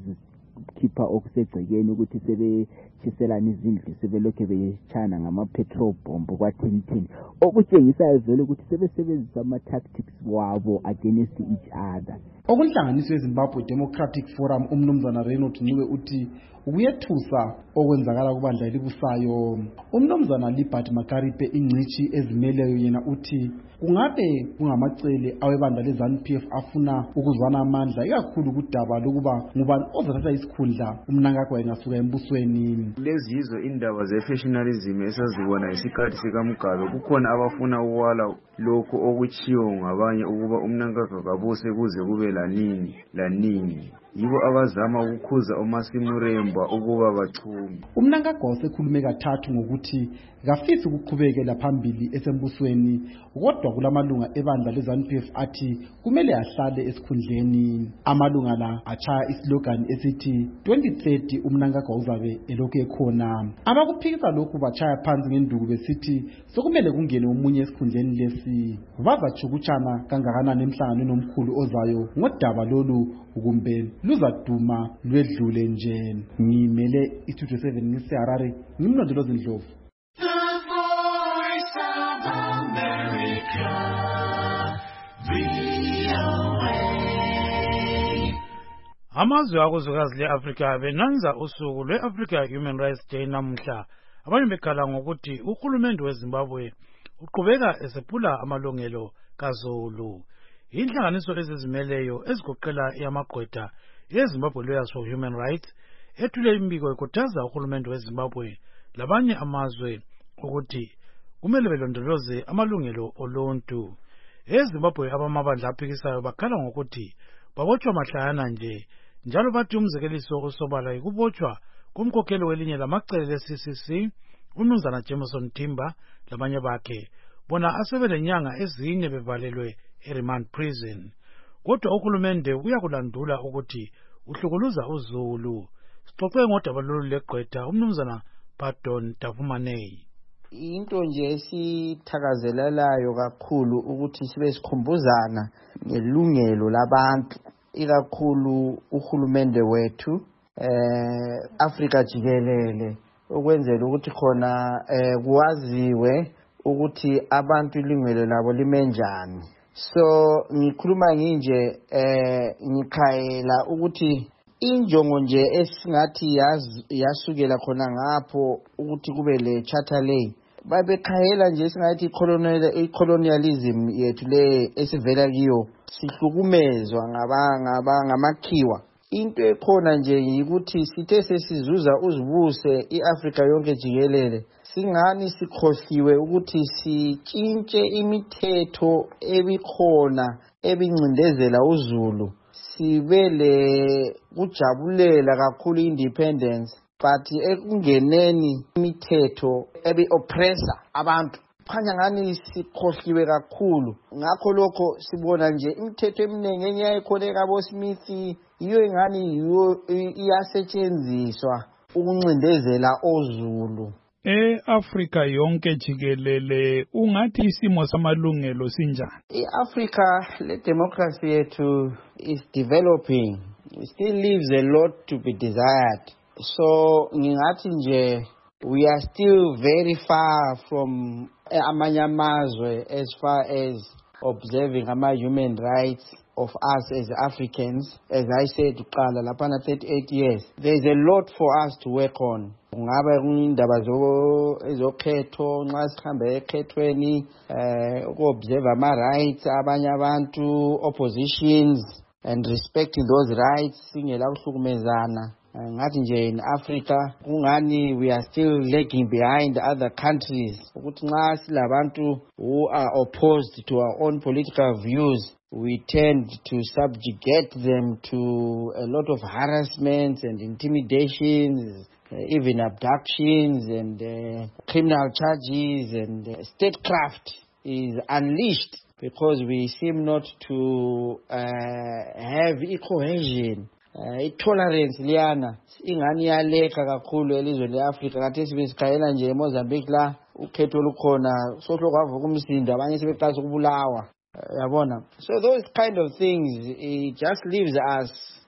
ukukhipha okusegcekeni ukuthi sebetshiselana izindlu sebelokhe bechana ngama-petrol bomb kwathini-thini okutshengisayo vele ukuthi sebesebenzisa ama-tactics wabo against each other. Okunhlanganiso yeZimbabwe Democratic Forum umnumzana Reynold Ncube uthi ukuyethusa okwenzakala kubandla elibusayo. Umnumzana Libert Makaripe ingcithi ezimeleyo yena uthi kungabe kungamacele awebandla leZANU P F afuna ukuzwana amandla ikakhulu kudaba lokuba ngubani ozathatha isikhundla uMnangagwa engasuka embusweni. Lezi yizo indaba ze-factionalism esazibona isikhathi sikaMugabe. Kukhona abafuna ukwala lokho okuchiyo ngabanye ukuba uMnangagwa kabuse kuze kube lanini lanini. Yibo abazama ukukhuza uMasimuremba ukuba bachume. uMnangagwa usekhulume kathathu ngokuthi kafisi ukuqhubekela phambili esembusweni kodwa kulamalunga ebandla leZANU P F athi kumele ahlale esikhundleni. Amalunga la achaya islogan esithi twenty thirty uMnangagwa uzabe elokhu ekhona. Abakuphikisa lokhu bachaya phansi ngenduku besithi sokumele kungene umunye esikhundleni lesi. Bazachukutshana kangakanani emhlanganweni omkhulu ozayo ngodaba lolu kumbe luzaduma lwedlule nje. Ngimele iStudio seven ngiseHarare ngimlondolozi Ndlovu. Amazwe akuzwekazi le-Afrika benanza usuku lwe-Africa Human Rights Day namuhla. Abanye bekhala ngokuthi uhulumende weZimbabwe uqhubeka esephula amalungelo kaZulu. Inhlanganiso ezizimeleyo ezigoqela eyamagqwetha yeZimbabwe Lawyers for Human Rights ethule imbiko ikhuthaza uhulumende weZimbabwe labanye amazwe ukuthi kumele belondoloze amalungelo oluntu. EZimbabwe abamabandla aphikisayo bakhala ngokuthi babotshwa mahlayana nje, njalo bathi umzekeliso osobala ikubotshwa kumkhokheli welinye lamacele le-C C C uMnumzana Jameson Timber labanye bakhe, bona asebelenyanga ezine bevalelwe eRemand Prison. Kodwa uhulumende uyakulandula ukuthi uhlukuluza uZulu. Sixoxe ngodaba lolu legqwetha uMnumzana Pardon Tavumanei. Into nje esithakazelelayo kakhulu ukuthi sibe sikhumbuzana ngelungelo labantu, ikakhulu uhulumende wethu eh Afrika jikelele, ukwenzela ukuthi khona eh kwaziwe ukuthi abantu ilungelo labo limenjani. So ngikhuluma nginje eh ngikhayela ukuthi injongo nje esingathi yasukela khona ngapho ukuthi kube le charter lay, babekhayela nje singathi i-colonialism yethu le esivela kiyo sihlukumezwa ngabanga ngamakhiwa. Into ekhona nje yikuthi sithe sesizuza uzibuse iAfrika yonke jikelele, singani sikhohliwe ukuthi sitshintshe imithetho ebikhona ebincindezela uZulu, sibele kujabulela kakhulu independence, but ekungeneni imithetho ebi oppressor abantu khanya ngani sikhohliwe kakhulu. Ngakho lokho sibona nje imithetho eminingi enyayikhona ekabo Smith iyo ingani iyo iyasetshenziswa ukuncindezela oZulu. E-Afrika yonke jikelele ungathi isimo samalungelo sinjani? I-Africa le democracy yethu is developing. It still leaves a lot to be desired. So ngingathi nje we are still very far from amanye amazwe as far as observing ama human rights of us as Africans. As I said uqala lapha na thirty-eight years, there is a lot for us to work on. Ngabe kunindaba zo ezokhetho nxa sihambe ekhethweni eh uku-observe ama rights abanye abantu, oppositions, and respecting those rights singela kuhlukumezana. Ngathi nje in Africa kungani we are still lagging behind other countries, ukuthi nxa silabantu who are opposed to our own political views, we tend to subjugate them to a lot of harassments and intimidations, uh, even abductions and uh, criminal charges, and uh, statecraft is unleashed because we seem not to uh, have cohesion. Uh, tolerance liyana ingani yaleka kakhulu elizweni leAfrika. Kathi sibesikayela nje eMozambique la ukhetho lukhona sohlo kwavuka umsindo abanye sebeqala ukubulawa, yabona. So those kind of things, it just leaves us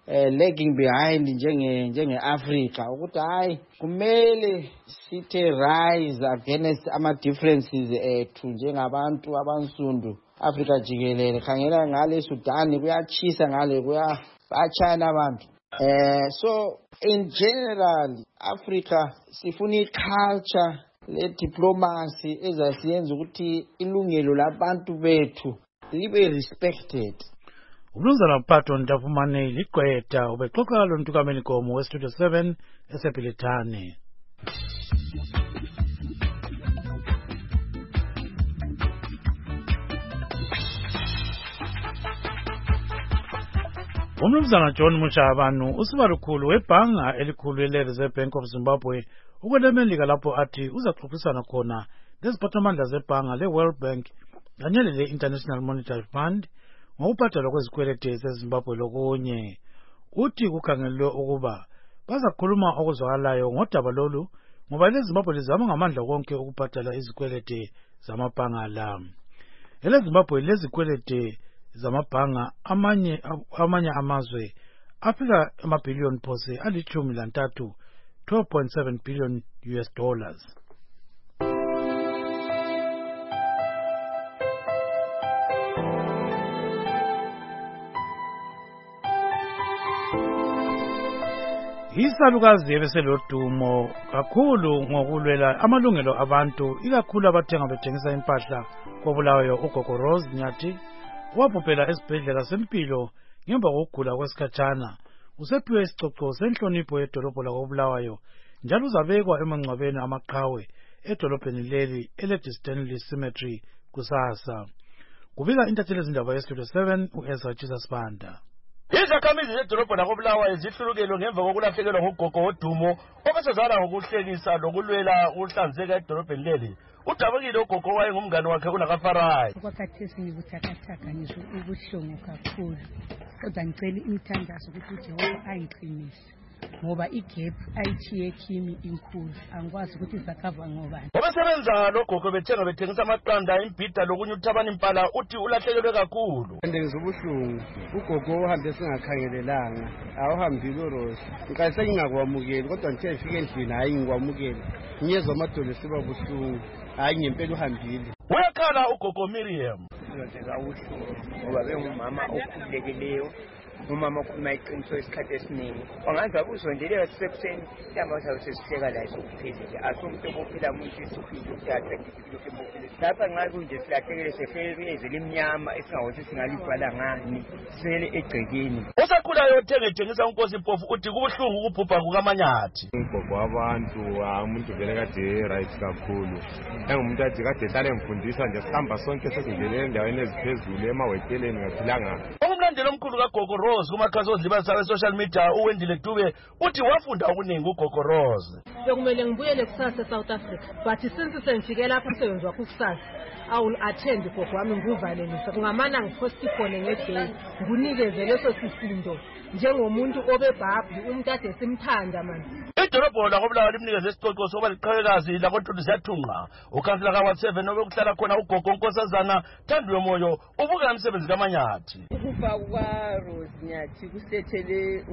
uh, lagging behind njenge njenge Africa ukuthi hayi kumele sithe rise against ama differences ethu njengabantu abansundu Africa jikelele. Khangela ngale Sudan kuyachisa ngale kuya bachana abantu. Uh, so in general Africa sifuna culture le diplomacy ezasiyenza ukuthi ilungelo labantu bethu libe respected. Umnumzana Mphato Ntafumane liqwetha ubexoxa lo Ntukameni Gomo we-Studio seven eseBhilithane. Umnumzana John Mushabanu usibalukhulu webhanga elikhulu ele-Reserve Bank of Zimbabwe ukweLemelika lapho athi uzaxoxisana khona ngeziphathamandla zebhanga le-World Bank kanye le-International Monetary Fund ngokubhadalwa kwezikweleti zeZimbabwe lokunye. Uthi kukhangelwe ukuba bazakhuluma okuzwakalayo ngodaba lolu ngoba leZimbabwe lizama ngamandla konke ukubhadala izikweleti zamabhanga la. EleZimbabwe lezikweleti zamabhanga amanye amanye amazwe afika amabhiliyoni phose alithumi lantathu twelve point seven billion U S dollars. Isalukazi ebeselodumo kakhulu ngokulwela amalungelo abantu ikakhulu abathenga bethengisa impahla koBulawayo uGogo Rose Nyathi wabhubhela esibhedlela sempilo ngemva kokugula kwesikhatshana. Usephiwe isicoco senhlonipho edolobho lakoBulawayo njalo uzabekwa emangcwabeni amaqhawe edolobheni leli eLady Cemetery kusasa. Kubika intatheli ezindaba yeStudio seven uEzra Jesus Banda. Izakhamizi zedolobho lakoBulawayo zihlulukelwe ngemva kokulahlekelwa ngugogo wodumo obesezala ngokuhlekisa lokulwela ukuhlanzeka edolobheni leli. Udabukile ugogo wayengumngane wakhe uNakafarayi. Kwakhathesi ngikuthakathaka ngisho ubuhlungu kakhulu. Kodwa ngicela imithandazo ukuthi uJehova angiqinise ngoba igap ayithiye kimi inkulu angikwazi ukuthi izakhava ngobani. Obesebenza logogo bethenga bethengisa amaqanda imbhida lokunye uthabana impala uthi ulahlekelwe kakhulu. Ndenza ubuhlungu ugogo uhambe singakhangelelanga awuhambile uRose ngicela ngingakwamukeli kodwa ngithe ngifike endlini hayi ngikwamukeli ngiyezwa amadolo siba buhlungu hayi ngempela uhambile. Uyakhala ugogo Miriam. Ngizothenga ubuhlungu ngoba bengumama okhululekileyo umama okhuluma iqiniso isikhathi esiningi wangaza kuzondeleka sisekuseni ntamba usawusesihleka la sokuphezile asomntu obophila umuntu isiphilo uthatha ngikho ebophile lapha nxa kunje silahlekele sehlele ezele imnyama esingawothi singalibhala ngani sele egcekeni. Usakhulayo othengethengisa uNkosi Mpofu uthi kubuhlungu ukubhubha kukaManyathi. Ugogo wabantu umuntu vele kade right kakhulu engumuntu athi kade hlale ngifundisa nje sihamba sonke sesivele endaweni eziphezulu emaweteleni ngaphilanga. Umlandeli omkhulu kaGogo Rose kumakhasi odlibazisa we-social media uWendile Dube uthi wafunda okuningi uGogo Rose. Bekumele ngibuyele kusasa eSouth Africa but since sengifike lapha umsebenzi wakho kusasa I will attend ugogo wami nguvalelisa kungamana ngiposti khona ngeday ngunikeze leso sisindo njengomuntu obebhabhi umuntu ade simthanda manje. Idolobho lakoBulawayo limnikeze isicoco sokuba liqhakekazi lakoNtuli ziyathunqa. Ukhansela kaWard seven obekuhlala khona ugogo uNkosazana Thandiwe Moyo ubuka umsebenzi kaManyathi. Ukufa kwaRose Nyathi kusethele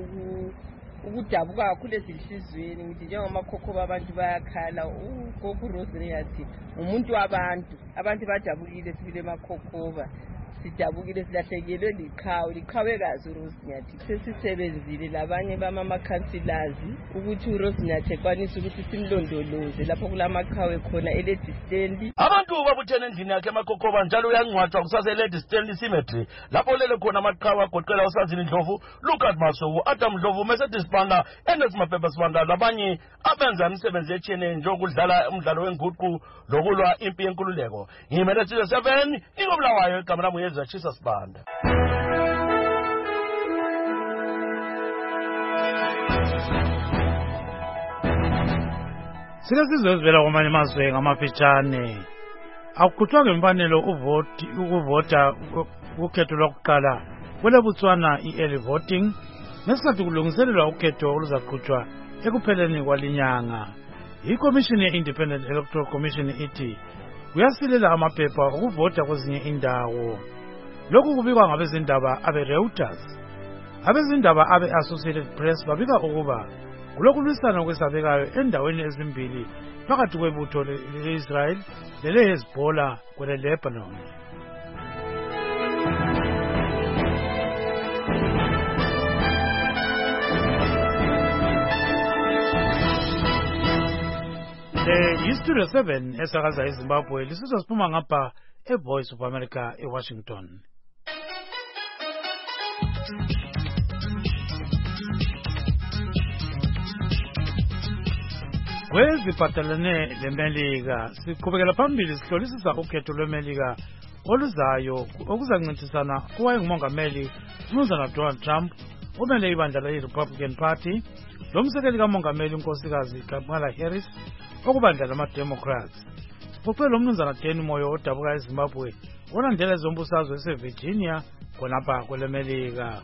ukudabuka kakhulu ezinhlizweni ngithi njengamakhokho abantu bayakhala ugogo Rose Nyathi umuntu wabantu abantu bajabukile sibile emakhokhoba sidabukile silahlekelwe liqhawe liqhawekazi uRose Nyathi sesisebenzile labanye bamama councillors ukuthi uRose Nyathi ekwanise ukuthi simlondoloze lapho kulamaqhawe khona eLady Stand. Abantu babuthene endlini yakhe emakhokhoba njalo uyangcwatshwa kusasa eLady Stand Cemetery lapho lele khona amaqhawe agoqela uSazini Ndlovu, Lucas Masobu, Adam Ndlovu, Mercedes Banda, Ernest Mapepha Sibanda labanye abenza imisebenzi etshiyeneyo njengokudlala umdlalo wenguqu lokulwa impi yenkululeko. Ngimele Studio seven ikoBulawayo igama lami uEzra Jesus Banda. Sike sizozivela kwamanye amazwe ngamafitshane. Akuqhutshwa ngemfanelo uvoti ukuvota ukhetho lokuqala kweleBotswana i-early voting ngesikhathi kulungiselelwa ukhetho oluzaqhutshwa ekupheleni kwalinyanga. ICommission ye-Independent Electoral Commission ithi kuyasilela amaphepha okuvota kwezinye indawo. Lokhu kubikwa ngabezindaba abe-Reuters. abezindaba abe-Associated Press babika ukuba kulokulwisana kwesabekayo endaweni ezimbili phakathi kwebutho le-Israel lele-Hezbollah kwele-Lebanon. Le yiStudio seven esakaza eZimbabwe lisizwa siphuma ngapha eVoice of America eWashington. Kweziphathelene leMelika siqhubekela phambili sihlolisisa ukhetho lweMelika oluzayo okuzancintisana kuwayengumongameli uMnumzana Donald Trump umele ibandla le-Republican Party lomsekeli kamongameli unkosikazi Kamala Harris okubandla lama-Democrats. Ucela uMnumzana Danny Moyo odabuka eZimbabwe olandela ezombusazwe eseVirginia khonapha kweleMelika.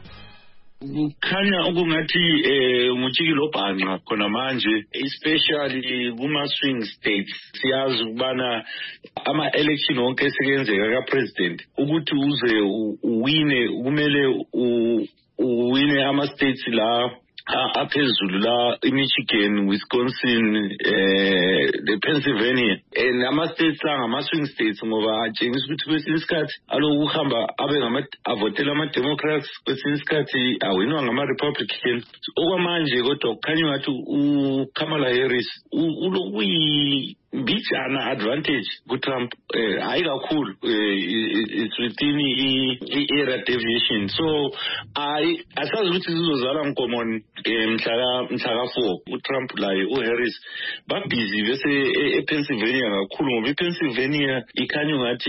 Kukhanya okungathi eh ngutshikilo bhanqa khona manje especially kuma swing states siyazi ukubana ama election onke esekenzeka ka president ukuthi uze uwine kumele uwine ama states la aphezulu la iMichigan, Wisconsin, eh the Pennsylvania and ama states la ngama swing states ngoba atshengisa ukuthi kwesinye isikhathi alokuhamba abe ngama avotela ama Democrats kwesinye isikhathi awinwa ngama Republicans okwamanje kodwa kukhanya ngathi uKamala Harris ulokuyi bijana advantage ku Trump eh hayi kakhulu it's within i-era deviation so I asazi ukuthi sizozala nkomoni mhla mhla four uTrump laye uHarris ba busy bese ePennsylvania kakhulu ngoba iPennsylvania ikhanya ngathi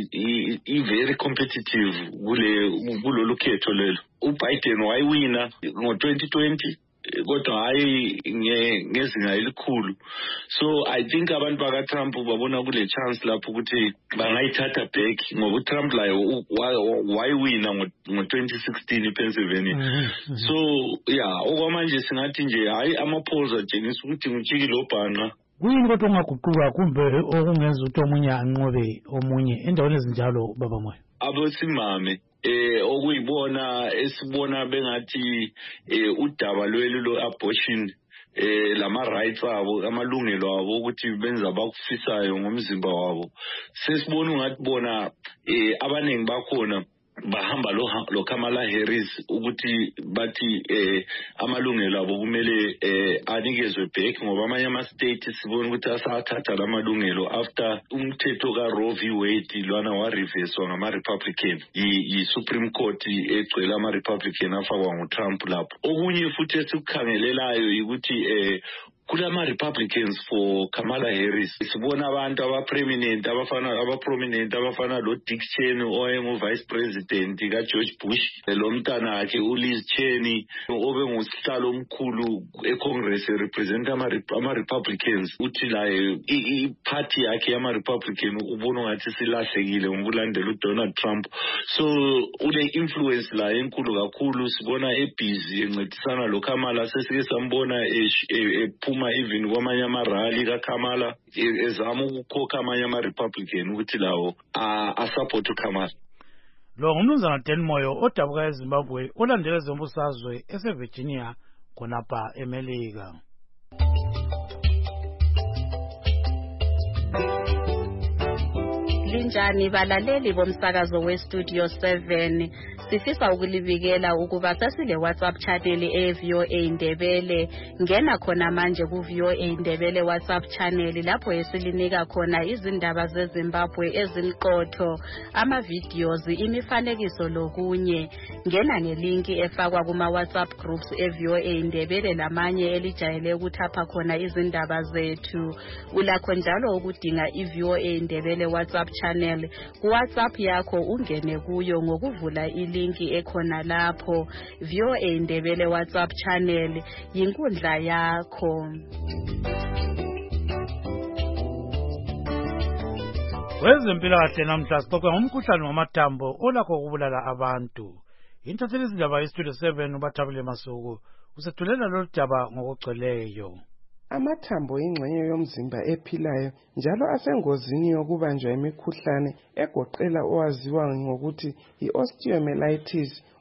i very competitive kule kulolu khetho lelo uBiden wayiwina ngo twenty twenty kodwa hayi ngezinga elikhulu so I think abantu baka Trump babona kule chance lapho ukuthi bangayithatha back ngoba uTrump laye wayiwina ngo twenty sixteen ePennsylvania so yeah okwamanje singathi nje hayi ama-polls atshengisa ukuthi ngutshikilo obhanqa. Kuyini kodwa ungaguquka kumbe okungenza ukuthi omunye anqobe omunye endaweni ezinjalo baba moya? Abosimame eh okuyibona esibona bengathi eh udaba lwelo lo abortion eh lama rights abo amalungelo abo ukuthi benza bakufisayo ngomzimba wabo sesibona ungathi bona eh abanengi bakhona bahamba lo lo Kamala Harris ukuthi bathi eh amalungelo abo kumele eh anikezwe back ngoba amanye ama states sibona ukuthi asathatha lamalungelo after umthetho ka Roe v Wade lwana wa reverse ngama Republican yi Supreme Court egcwele ama Republican afakwa nguTrump lapho. Okunye futhi esikukhangelelayo ukuthi eh kulama Republicans for Kamala Harris sibona abantu aba prominent abafana aba prominent abafana lo Dick Cheney oyengu vice president ka George Bush lo mntana wakhe uLiz Cheney obe ngusihlalo omkhulu eCongress represent ama ama Republicans uthi la i party yakhe ama Republican ubona ngathi silahlekile ngokulandela uDonald Trump so ule influence la enkulu kakhulu sibona ebusy encedisana lo Kamala sesike sambona e ma even kwamanye amarally kaKamala ezama ukukhokha amanye ama-Republican ukuthi lawo a-support uKamala. Lo ngumnumzana Danny Moyo odabuka eZimbabwe olandela ezombusazwe eseVirginia khonapha eMelika. Linjani balaleli bomsakazo weStudio seven sifisa ukulibikela ukuba sasile WhatsApp channel e-V O A Ndebele ngena khona manje ku-V O A Ndebele WhatsApp channel lapho esilinika khona izindaba zeZimbabwe ezimqotho ama-videos imifanekiso lokunye ngena ngelinki efakwa kuma WhatsApp groups e-V O A Ndebele lamanye elijayele ukuthapha khona izindaba zethu ulakho njalo ukudinga i-V O A Ndebele WhatsApp channel ku WhatsApp yakho ungene kuyo ngokuvula ilinki ekhona lapho V O A Ndebele WhatsApp channel yinkundla yakho. Wezempilakahle namhla sixoxa ngomkhuhlane wamathambo olakho ukubulala abantu. Intatheli izindaba yeStudio seven uBathabile Masuku usethulela lolu daba ngokugcweleyo. Amathambo ingxenye yomzimba ephilayo njalo asengozini yokubanjwa imikhuhlane egoqela owaziwa ngokuthi i-osteomyelitis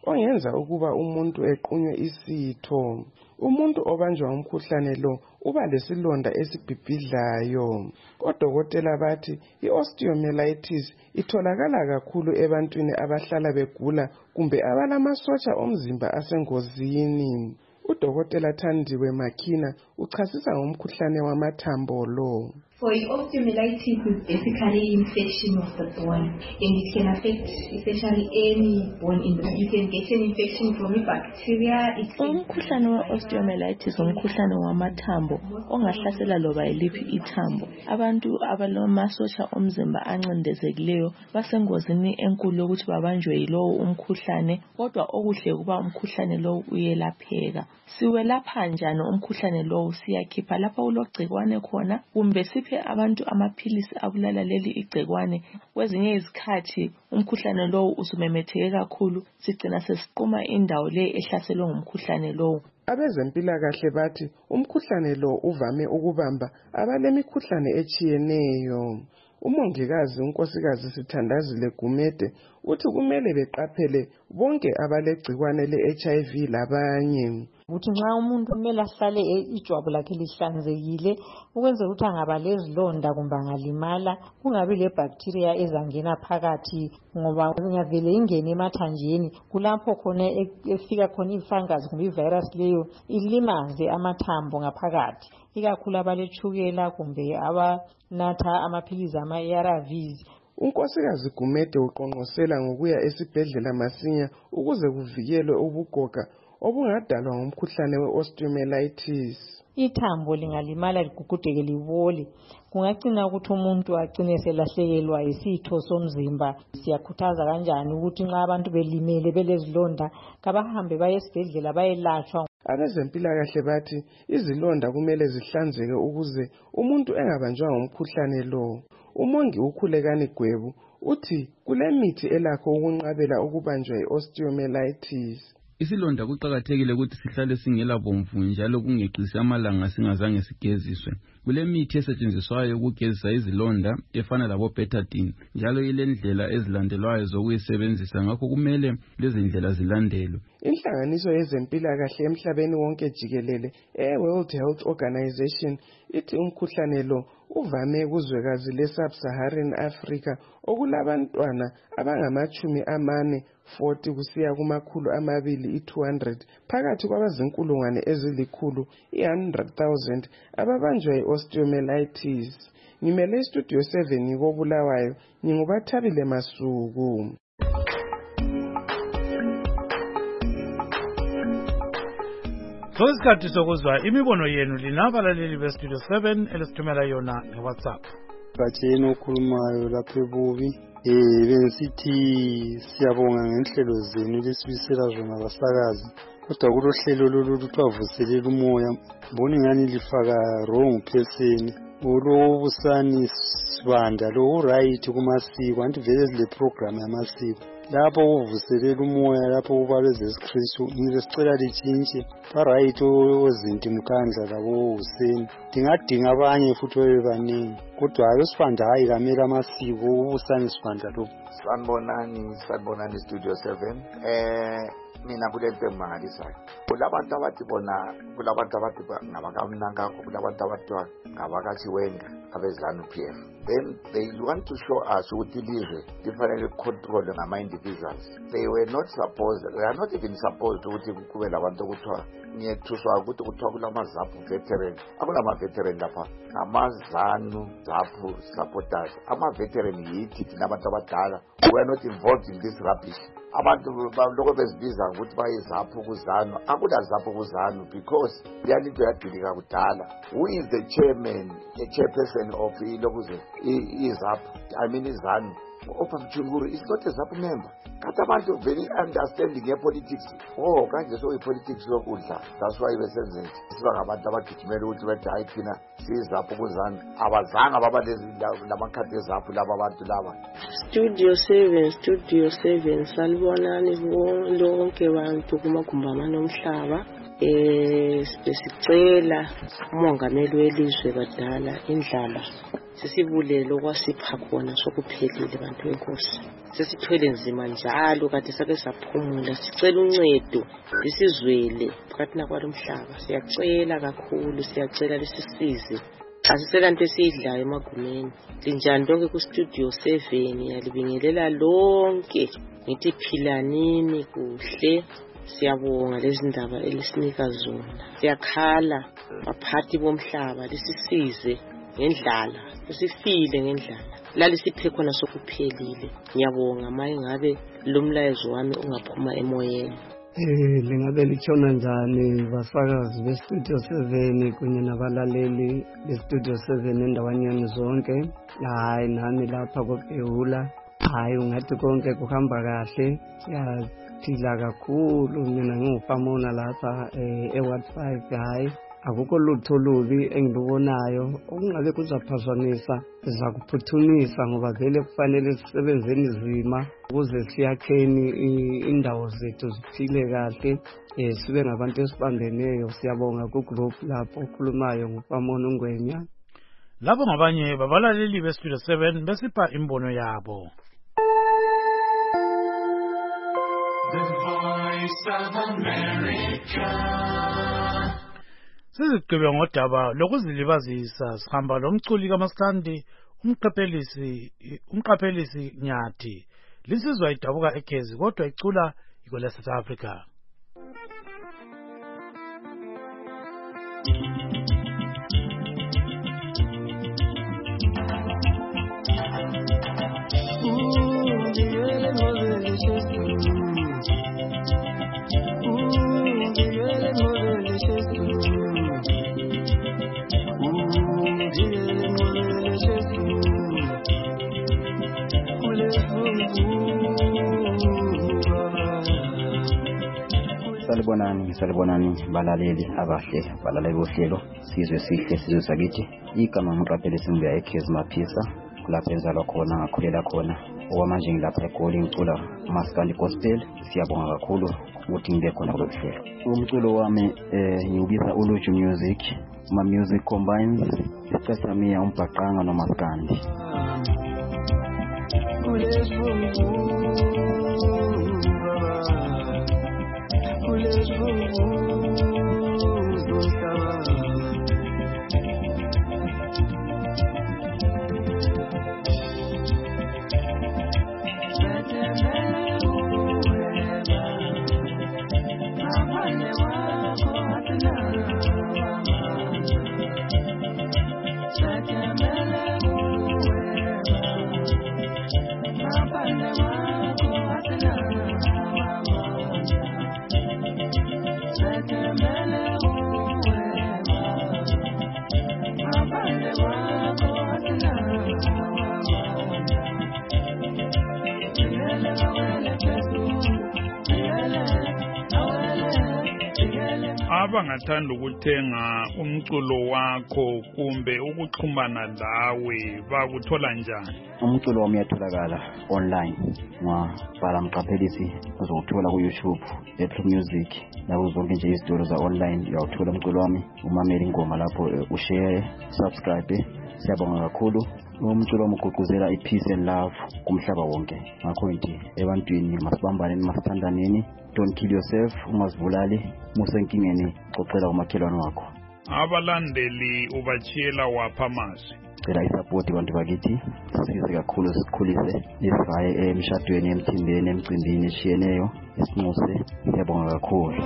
ongenza ukuba umuntu equnywe isitho. Umuntu obanjwa umkhuhlane lo uba lesilonda esibhibhidlayo. Odokotela bathi i-osteomyelitis itholakala kakhulu ebantwini abahlala begula kumbe abalamasotsha omzimba asengozini. Udokotela Thandiwe Makhina uchasisa ngomkhuhlane wamathambo lo. For osteomyelitis is basically infection of the bone, and it can affect essentially any bone in the body. You can get an infection from a bacteria. Umkhuhlane wa osteomyelitis umkhuhlane wamathambo ongahlasela loba yiliphi ithambo. Abantu abalamasosha omzimba ancindezekileyo basengozini enkulu yokuthi babanjwe yilowo umkhuhlane, kodwa okuhle kuba umkhuhlane lo uyelapheka. Siwelapha njani umkhuhlane lo? Siyakhipha lapha ulogcikwane khona kumbe siphe abantu amaphilisi abulala leli igcikwane. Kwezinye izikhathi umkhuhlane lo usumemetheke kakhulu, sigcina sesiquma indawo le ehlaselwe ngumkhuhlane lo. Abezempilakahle bathi umkhuhlane lo uvame ukubamba abalemikhuhlane echiyeneyo. Umongikazi unkosikazi Sithandazile Gumede uthi kumele beqaphele bonke abalegcikwane le-H I V labanye. Ukuthi nxa umuntu kumele ahlale ijwabu lakhe lihlanzekile ukwenzela ukuthi angaba lezilonda kumbe angalimala kungabi lebacteria ezangena phakathi, ngoba ingavele ingene emathanjeni kulapho khona efika khona ifungus kumbe ivirus leyo ilimaze amathambo ngaphakathi, ikakhulu abaletshukela kumbe abanatha amaphilizi ama-A R Vs. Unkosikazi Gumede uqonqosela ngokuya esibhedlela masinya ukuze kuvikelwe ubugoga obungadalwa ngumkhuhlane we-osteomyelitis. Ithambo lingalimala ligugudeke libole, kungagcina ukuthi umuntu agcine selahlekelwa isitho somzimba. Siyakhuthaza kanjani ukuthi nxa abantu belimele belezilonda kabahambe baye esibhedlela bayelatshwa. Abezempilakahle bathi izilonda kumele zihlanzeke ukuze umuntu engabanjwa ngumkhuhlane lo. Umongi ukhulekani Gwebu uthi kulemithi elakho ukunqabela ukubanjwa yi-osteomyelitis. Isilonda kuqakathekile ukuthi sihlale singela bomvu njalo kungeqisi amalanga singazange sigeziswe. Kulemithi esetshenziswayo ukugezisa izilonda efana labo betadine, njalo ilendlela ezilandelwayo zokuyisebenzisa, ngakho kumele lezi ndlela zilandelwe. Inhlanganiso yezempilakahle emhlabeni wonke jikelele e-World Health Organization ithi umkhuhlane lo uvame kuzwekazi le-Sub-Saharan Africa okulabantwana abangamachumi amane forty kusiya kumakhulu amabili i-two hundred phakathi kwabazinkulungwane ezilikhulu i-one hundred thousand ababanjwa yi-osteomyelitis. Ngimele istudio seven ngikobulawayo, ngingubathabile Masuku. Sosikhathi sokuzwa imibono yenu linabalaleli bestudio seven elisithumela yona ngeWhatsApp. Batsheni okhulumayo lapha ebubi eh bensithi siyabonga ngenhlelo zenu lesibisela zona basakazi, kodwa kulohlelo lolu luthavuselela umoya mbona ngani lifaka wrong person. Ulobusani Sibanda lo right kumasiko, anti vele le program yamasiko lapho uvuselela umoya lapho ubalwe zesikristu. Ngizicela litshintshe ba right ozinti Mkandla labo Hussein, dingadinga abanye futhi bebaningi, kodwa hayi Sibanda hayi kamela amasiko. Ubusani Sibanda lo. Sanibonani, sanibonani Studio seven. eh mina kulento emangalisayo kulabantu abathi bona kulabantu abathi ngabakamnankakho, kulabantu abathi ngabakachiwenga abeZANU-P F. Then they want to show us ukuthi ilizwe lifanele control ngama-individuals. They were not supposed, they are not even supposed ukuthi kube labantu okuthiwa ngiyethuswa ukuthi kuthiwa kulamazaphu veteran. Akulama-veteran lapha, ngamaZANU zaphu supporters. Ama-veteran yithi thina abantu abadala. We are not involved in this rubbish. Abantu lokho bezibiza ukuthi bayizaphu kuZANU. Akula zaphu kuZANU because leyalinto yadilika kudala. Who is the chairman, the chairperson of ilokuze izaphu? I mean izANU. Opa Mchunguru is not a ZANU member. Kati abantu very understanding ye-politics. Oh, kanje so i-politics yokudla. That's why besenze siba ngabantu abagijimela ukuthi bethi hayi thina sizaphu kuZANU. Abazanga baba lezi lamakhadi ezaphu laba abantu laba. Studio seven, Studio seven, salibonani lonke bantu kumagumbamane omhlaba. Eh sicela umongameli welizwe badala indlala sisibulele okwasipha khona sokuphelile bantu benkosi. Sesithwele nzima njalo kade sake saphumula, sicela uncedo lisizwele phakathi nakwalo mhlaba. Siyacela kakhulu, siyacela lisisize. Asiselanto esiyidlayo emagumeni. Linjani lonke ku Studio seven, yalibingelela lonke. Ngithi philanini kuhle. Siyabonga lezi ndaba elisinika zona. Siyakhala baphathi bomhlaba lisisize ngendlala, sifile ngendlala. Lali siphe khona sokuphelile. Ngiyabonga maye ngabe lo mlayezo wami ungaphuma emoyeni. Eh lingabe litshona njani basakazi be Studio seven kunye nabalaleli be Studio seven endawanyeni zonke? Hayi nami lapha koBhehula. Hayi ungathi konke kuhamba kahle. Siyaphila kakhulu mina ngingufamona lapha eh eWard five. Hayi akukho lutho lubi engilubonayo okungabe kuzaphazamisa sizakuphuthumisa ngoba vele kufanele sisebenzeni nzima ukuze siyakheni indawo zethu ziphile kahle, eh sibe ngabantu esibambeneyo. Siyabonga ku group lapho okhulumayo ngufamona uNgwenya. Labo ngabanye babalaleli be Studio seven besipha imbono yabo. The Voice of America. Sizigqibe ngodaba lokuzilibazisa sihamba lomculi kaMaskandi umqaphelisi umqaphelisi Nyathi. Lisizwa idabuka eGezi kodwa icula ikwela South Africa. Salibonani, salibonani balaleli abahle, balaleli bohlelo sizwe sihle sizwe sakithi. Igama ngumqaphelisi ngibuya eGezi Maphisa kulapho enzalwa khona ngakhulela khona. Okwamanje ngilapha eGoli ngicula uMaskandi Gospel. Siyabonga kakhulu ukuthi ngibe khona kulolu hlelo. Umculo wami eh ngiubisa uLuju Music. Ma music combines isicatha miya umbhaqanga noMaskandi. Abangathanda ukuthenga umculo wakho kumbe ukuxhumana lawe bakuthola njani? Umculo wami uyatholakala online ngabhala mqaphelisi uzowuthola ku YouTube, Apple Music, nazo zonke nje izitolo za online uyawuthola umculo wami. Umameli ingoma lapho ushare, subscribe. Siyabonga kakhulu. Umculo wami ugqugquzela ipeace and love kumhlaba wonke. Ngakho nje ebantwini masibambane masithandaneni. Don't kill yourself, ungazibulali, musenkingeni xoxela umakhelwane wakho. Abalandeli ubachiyela wapha amazwi. Cela isupport abantu bakithi, sisize kakhulu sikhulise isivaye emshadweni emthimbeni emcimbini eshiyeneyo esinxuse. Siyabonga kakhulu.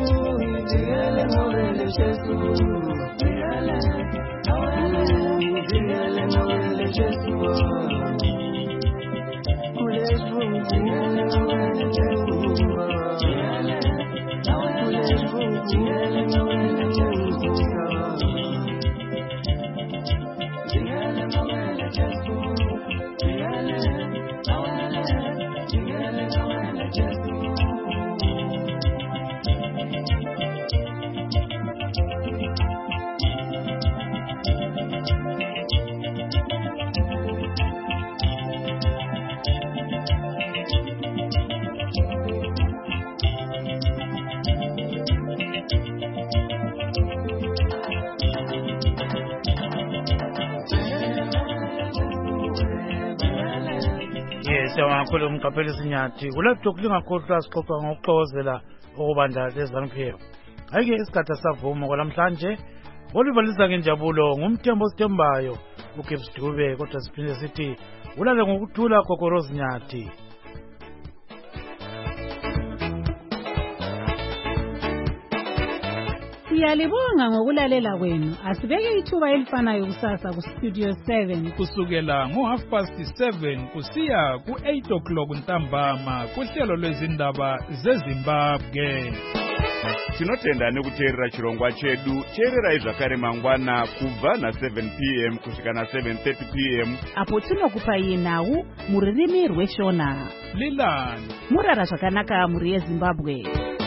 Siyabonga kakhulu umqapheli Sinyathi. Kulapho kulingakhohlwa sixoxa ngokuxokozela okubandla leZANU P F. Ayike isikhathi savuma kwalamhlanje. Olivalisa ngenjabulo ngumthembo sithembayo uGibbs Dube kodwa siphinde sithi ulale ngokuthula Kokoro Sinyathi. Siyalibonga ngokulalela kwenu. Asibeke ithuba elifanayo kusasa ku Studio seven kusukela ngo half past seven kusiya ku eight o'clock ntambama kuhlelo lwezindaba zeZimbabwe. Tinotenda nekuteerera chirongwa chedu. Teererai zvakare mangwana kubva na seven p m kusvika na seven thirty p m apo tinokupai nhau muririmi rweshona. Lilani murara zvakanaka muri yeZimbabwe.